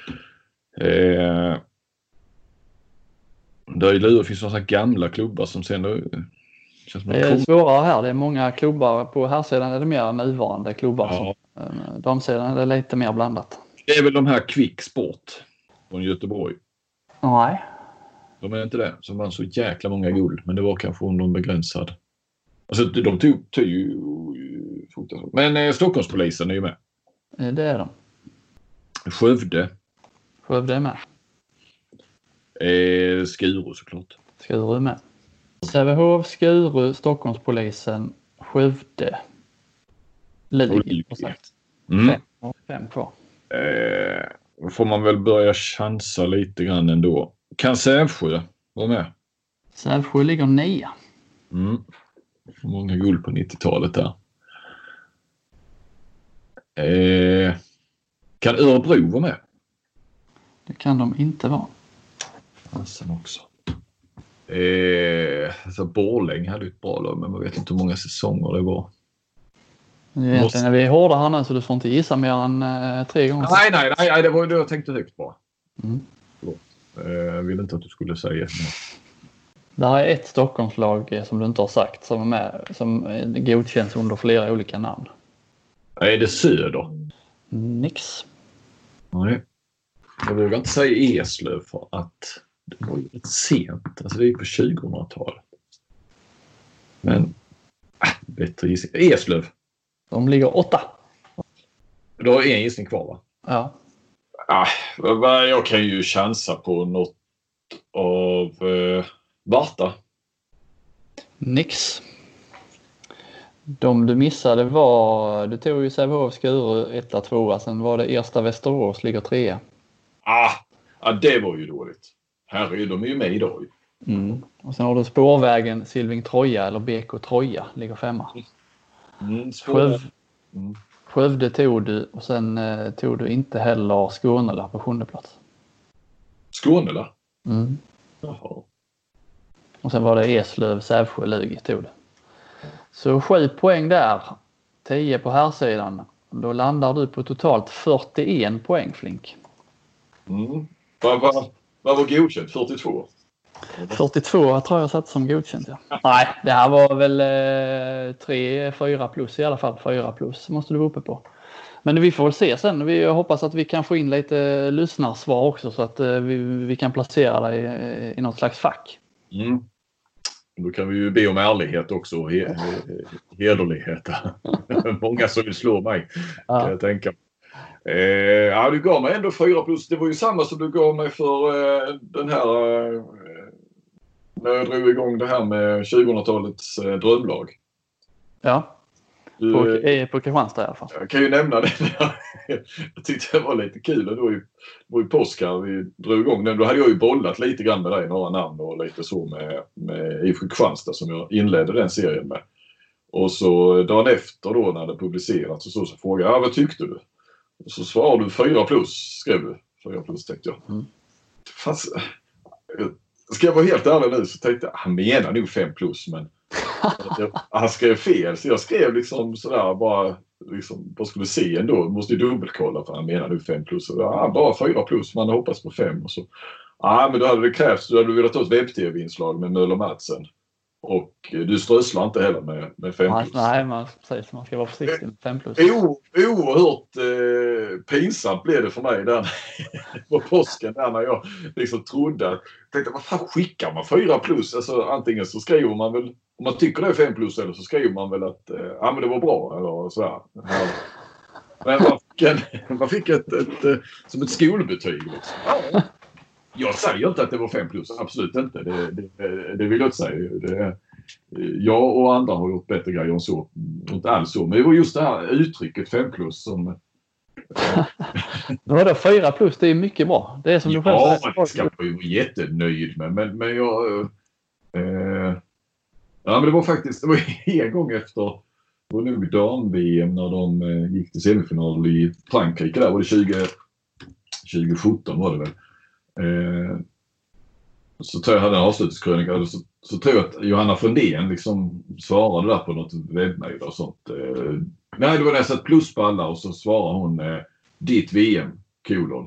Där i Luleå finns några gamla klubbar som sen då... Det är svårare här. Det är många klubbar. På här sidan är det mer nuvarande klubbar. Ja. Damsidan är det lite mer blandat. Det är väl de här Kvick Sport från Göteborg. Nej. De är inte det. Som vann så jäkla många guld. Men det var kanske någon begränsad. Alltså de tog ju... Men Stockholmspolisen är ju med. Det är de. Skövde är med. Skuru såklart. Skuru är med. Sävehof, Skuru, Stockholmspolisen, Skövde, Lugi. 5 kvar. Då får man väl börja chansa lite grann ändå. Kan Sävsjö vara med? Sävsjö ligger 9. Många guld på 90-talet där. Kan Örebro vara med? Det kan de inte vara. Sen också. Så Borlänge hade ett bra lag, men man vet inte hur många säsonger det var. Egentligen är vi hårda här nu, så du får inte gissa mer än 3 gånger. Nej, det var ju det jag tänkte högt på. Jag ville inte att du skulle säga. Det här är ett Stockholmslag som du inte har sagt som är med, som godkänns under flera olika namn. Är det Söder? Nix. Nej. Jag vågar inte säga Eslöv för att det var ju lite sent. Alltså det är på 2000-talet. Men bättre gissning. Eslöv. De ligger 8. Du har en gissning kvar, va? Ja. Jag kan ju chansa på något av Varta. Nix. De du missade var, du tog ju Sävehof, Skuru 1, 2, sen var det Ersta Västerås ligger 3. Ja, det var ju dåligt. Herre, de är ju med idag. Och sen har du Spårvägen, Silving Troja eller BK Troja ligger 5. Skövde tog du och sen tog du inte heller Skånela på 7:e plats. Skånela? Jaha. Och sen var det Eslöv, Sävsjö, Lugi tog det. Så 7 poäng där. 10 på här sidan. Då landar du på totalt 41 poäng, Flink. Vad var godkänt? 42? 42 tror jag satt som godkänt, ja. Nej, det här var väl 3-4 plus i alla fall. 4 plus måste du vara uppe på. Men vi får väl se sen. Vi hoppas att vi kan få in lite lyssnarsvar också så att vi kan placera dig i något slags fack. Då kan vi ju be om ärlighet också. Hederlighet. Många som vill slå mig, kan jag tänka. Ja, du gav mig ändå 4 plus. Det var ju samma som du gav mig för den här när jag drog igång det här med 2000-talets drömlag. Ja, på Kristianstad i alla fall. Jag kan ju nämna det. Jag tyckte det var lite kul. Det var ju påsk här vi drog igång den. Då hade jag ju bollat lite grann med dig, några namn och lite så med IFK Kristianstad som jag inledde den serien med. Och så dagen efter då när det publicerats så frågade jag, vad tyckte du? Och så svarade du 4 plus, skrev du. 4 plus tänkte jag. Fast, ska jag vara helt ärlig nu så tänkte jag, han menar nog 5 plus, men han skrev fel. Så jag skrev liksom sådär bara skulle se ändå. Måste ju dubbelkolla för han menar nu 5 plus. Så, bara 4 plus, man hoppas på 5. Och så, men då hade det krävts, du hade velat ta ett webb-tv-inslag med Möller Madsen. Och du strösslar inte heller med 5 plus. Nej, man ska vara försiktig med 5 plus. Oerhört pinsamt blev det för mig där på påsken där när jag liksom tänkte, vad fan skickar man 4 plus? Alltså antingen så skriver man väl, om man tycker det är 5 plus, eller så skriver man väl att men det var bra eller sådär. Men man fick ett som ett skolbetyg liksom. Ja. Jag säger inte att det var 5 plus, absolut inte. Det vill jag inte säga. Jag och andra har gjort bättre grejer än så. Inte alls så. Men det var just det här uttrycket 5 plus som... Då 4 plus, det är mycket bra. Det är som du själv säger. Ja, det ska jag ju vara jättenöjd med. Men jag... men det var faktiskt... Det var en gång efter... Det var nog dam-VM när de gick till semifinal i Frankrike. Där var det 2017 var det väl. Så tror jag hade en avslutskrönika så tror jag att Johanna Frundén liksom svarade där på något webbmail och sånt. Nej, det var det satt plus på alla och så svarade hon ditt VM, kolon.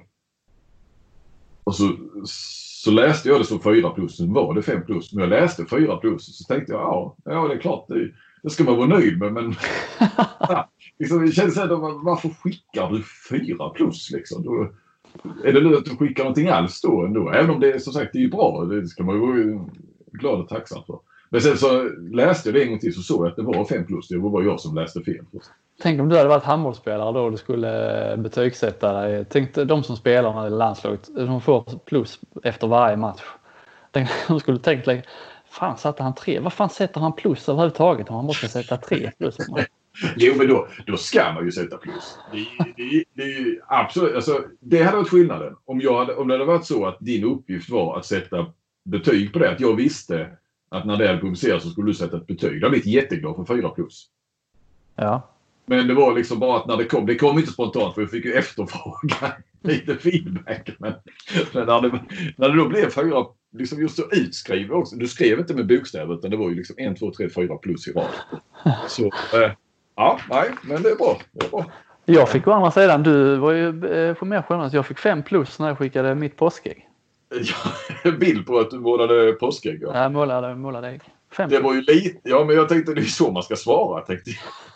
Och så läste jag det som 4 plus, så var det 5 plus. Men jag läste 4 plus och så tänkte jag, ja det är klart, det ska man vara nöjd med. Men liksom, det känns att varför skickar du 4 plus liksom? Då, är det nu att du skickar någonting alls då ändå? Även om det är som sagt det är bra, det ska man ju vara glad och tacksam för. Men sen så läste jag det en gång till så såg jag att det var 5 plus. Det var jag som läste fel. Tänk om du hade varit handbollsspelare då och du skulle betygsätta dig. Tänk de som spelar i landslaget, de får plus efter varje match. De skulle tänkt, fan satte han 3? Vad fan sätter han plus överhuvudtaget om han måste sätta 3 plus? Jo, men då ska man ju sätta plus. Det är ju absolut, alltså, det hade varit skillnaden. Om det hade varit så att din uppgift var att sätta betyg på det. Att jag visste att när det hade publicerats så skulle du sätta ett betyg. Jag hade blivit jätteglad för 4 plus. Ja. Men det var liksom bara att när det kom inte spontant för jag fick ju efterfråga lite feedback. Men när det då blev 4, liksom just så utskrivet också. Du skrev inte med bokstäver utan det var ju liksom 1, 2, 3, 4 plus i rad. Så... men det är bra. Jag fick å andra sidan, du var ju på mer generös. Jag fick 5 plus när jag skickade mitt påskägg. Ja, bild på att du målade påskägg. Ja. Jag målade ägg. 5 det var ju lite, ja men jag tänkte det är så man ska svara, tänkte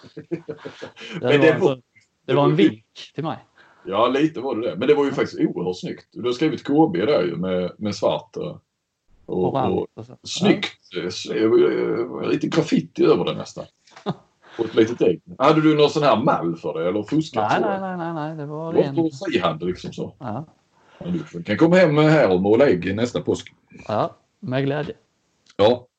jag. Det var en vink till mig. Ja, lite var det. Men det var ju faktiskt oerhört snyggt. Du har skrivit KB där ju med svart och snyggt. Lite graffiti över det nästan. Och ett litet ägg. Hade du någon sån här mall för det eller fuskat? Nej. Det var på frihand liksom så. Ja. Du kan komma hem här och måla ägg nästa påsk. Ja, med glädje. Ja.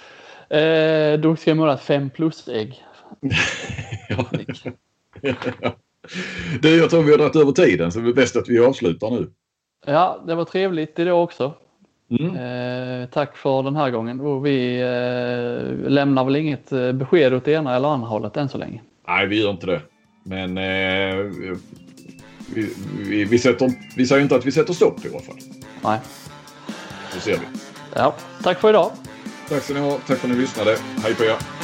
Då ska jag måla ett 5 plus ägg. Ja. Jag tror vi har dragit över tiden så det är bäst att vi avslutar nu. Ja, det var trevligt idag också. Tack för den här gången. Och vi lämnar väl inget besked åt ena eller andra hållet än så länge. Nej, vi gör inte det. Men vi säger inte att vi sätter stopp i alla fall. Nej. Det ser vi. Ja, tack för idag. Tack så ni ha. Tack för att ni lyssnade. Hej på er.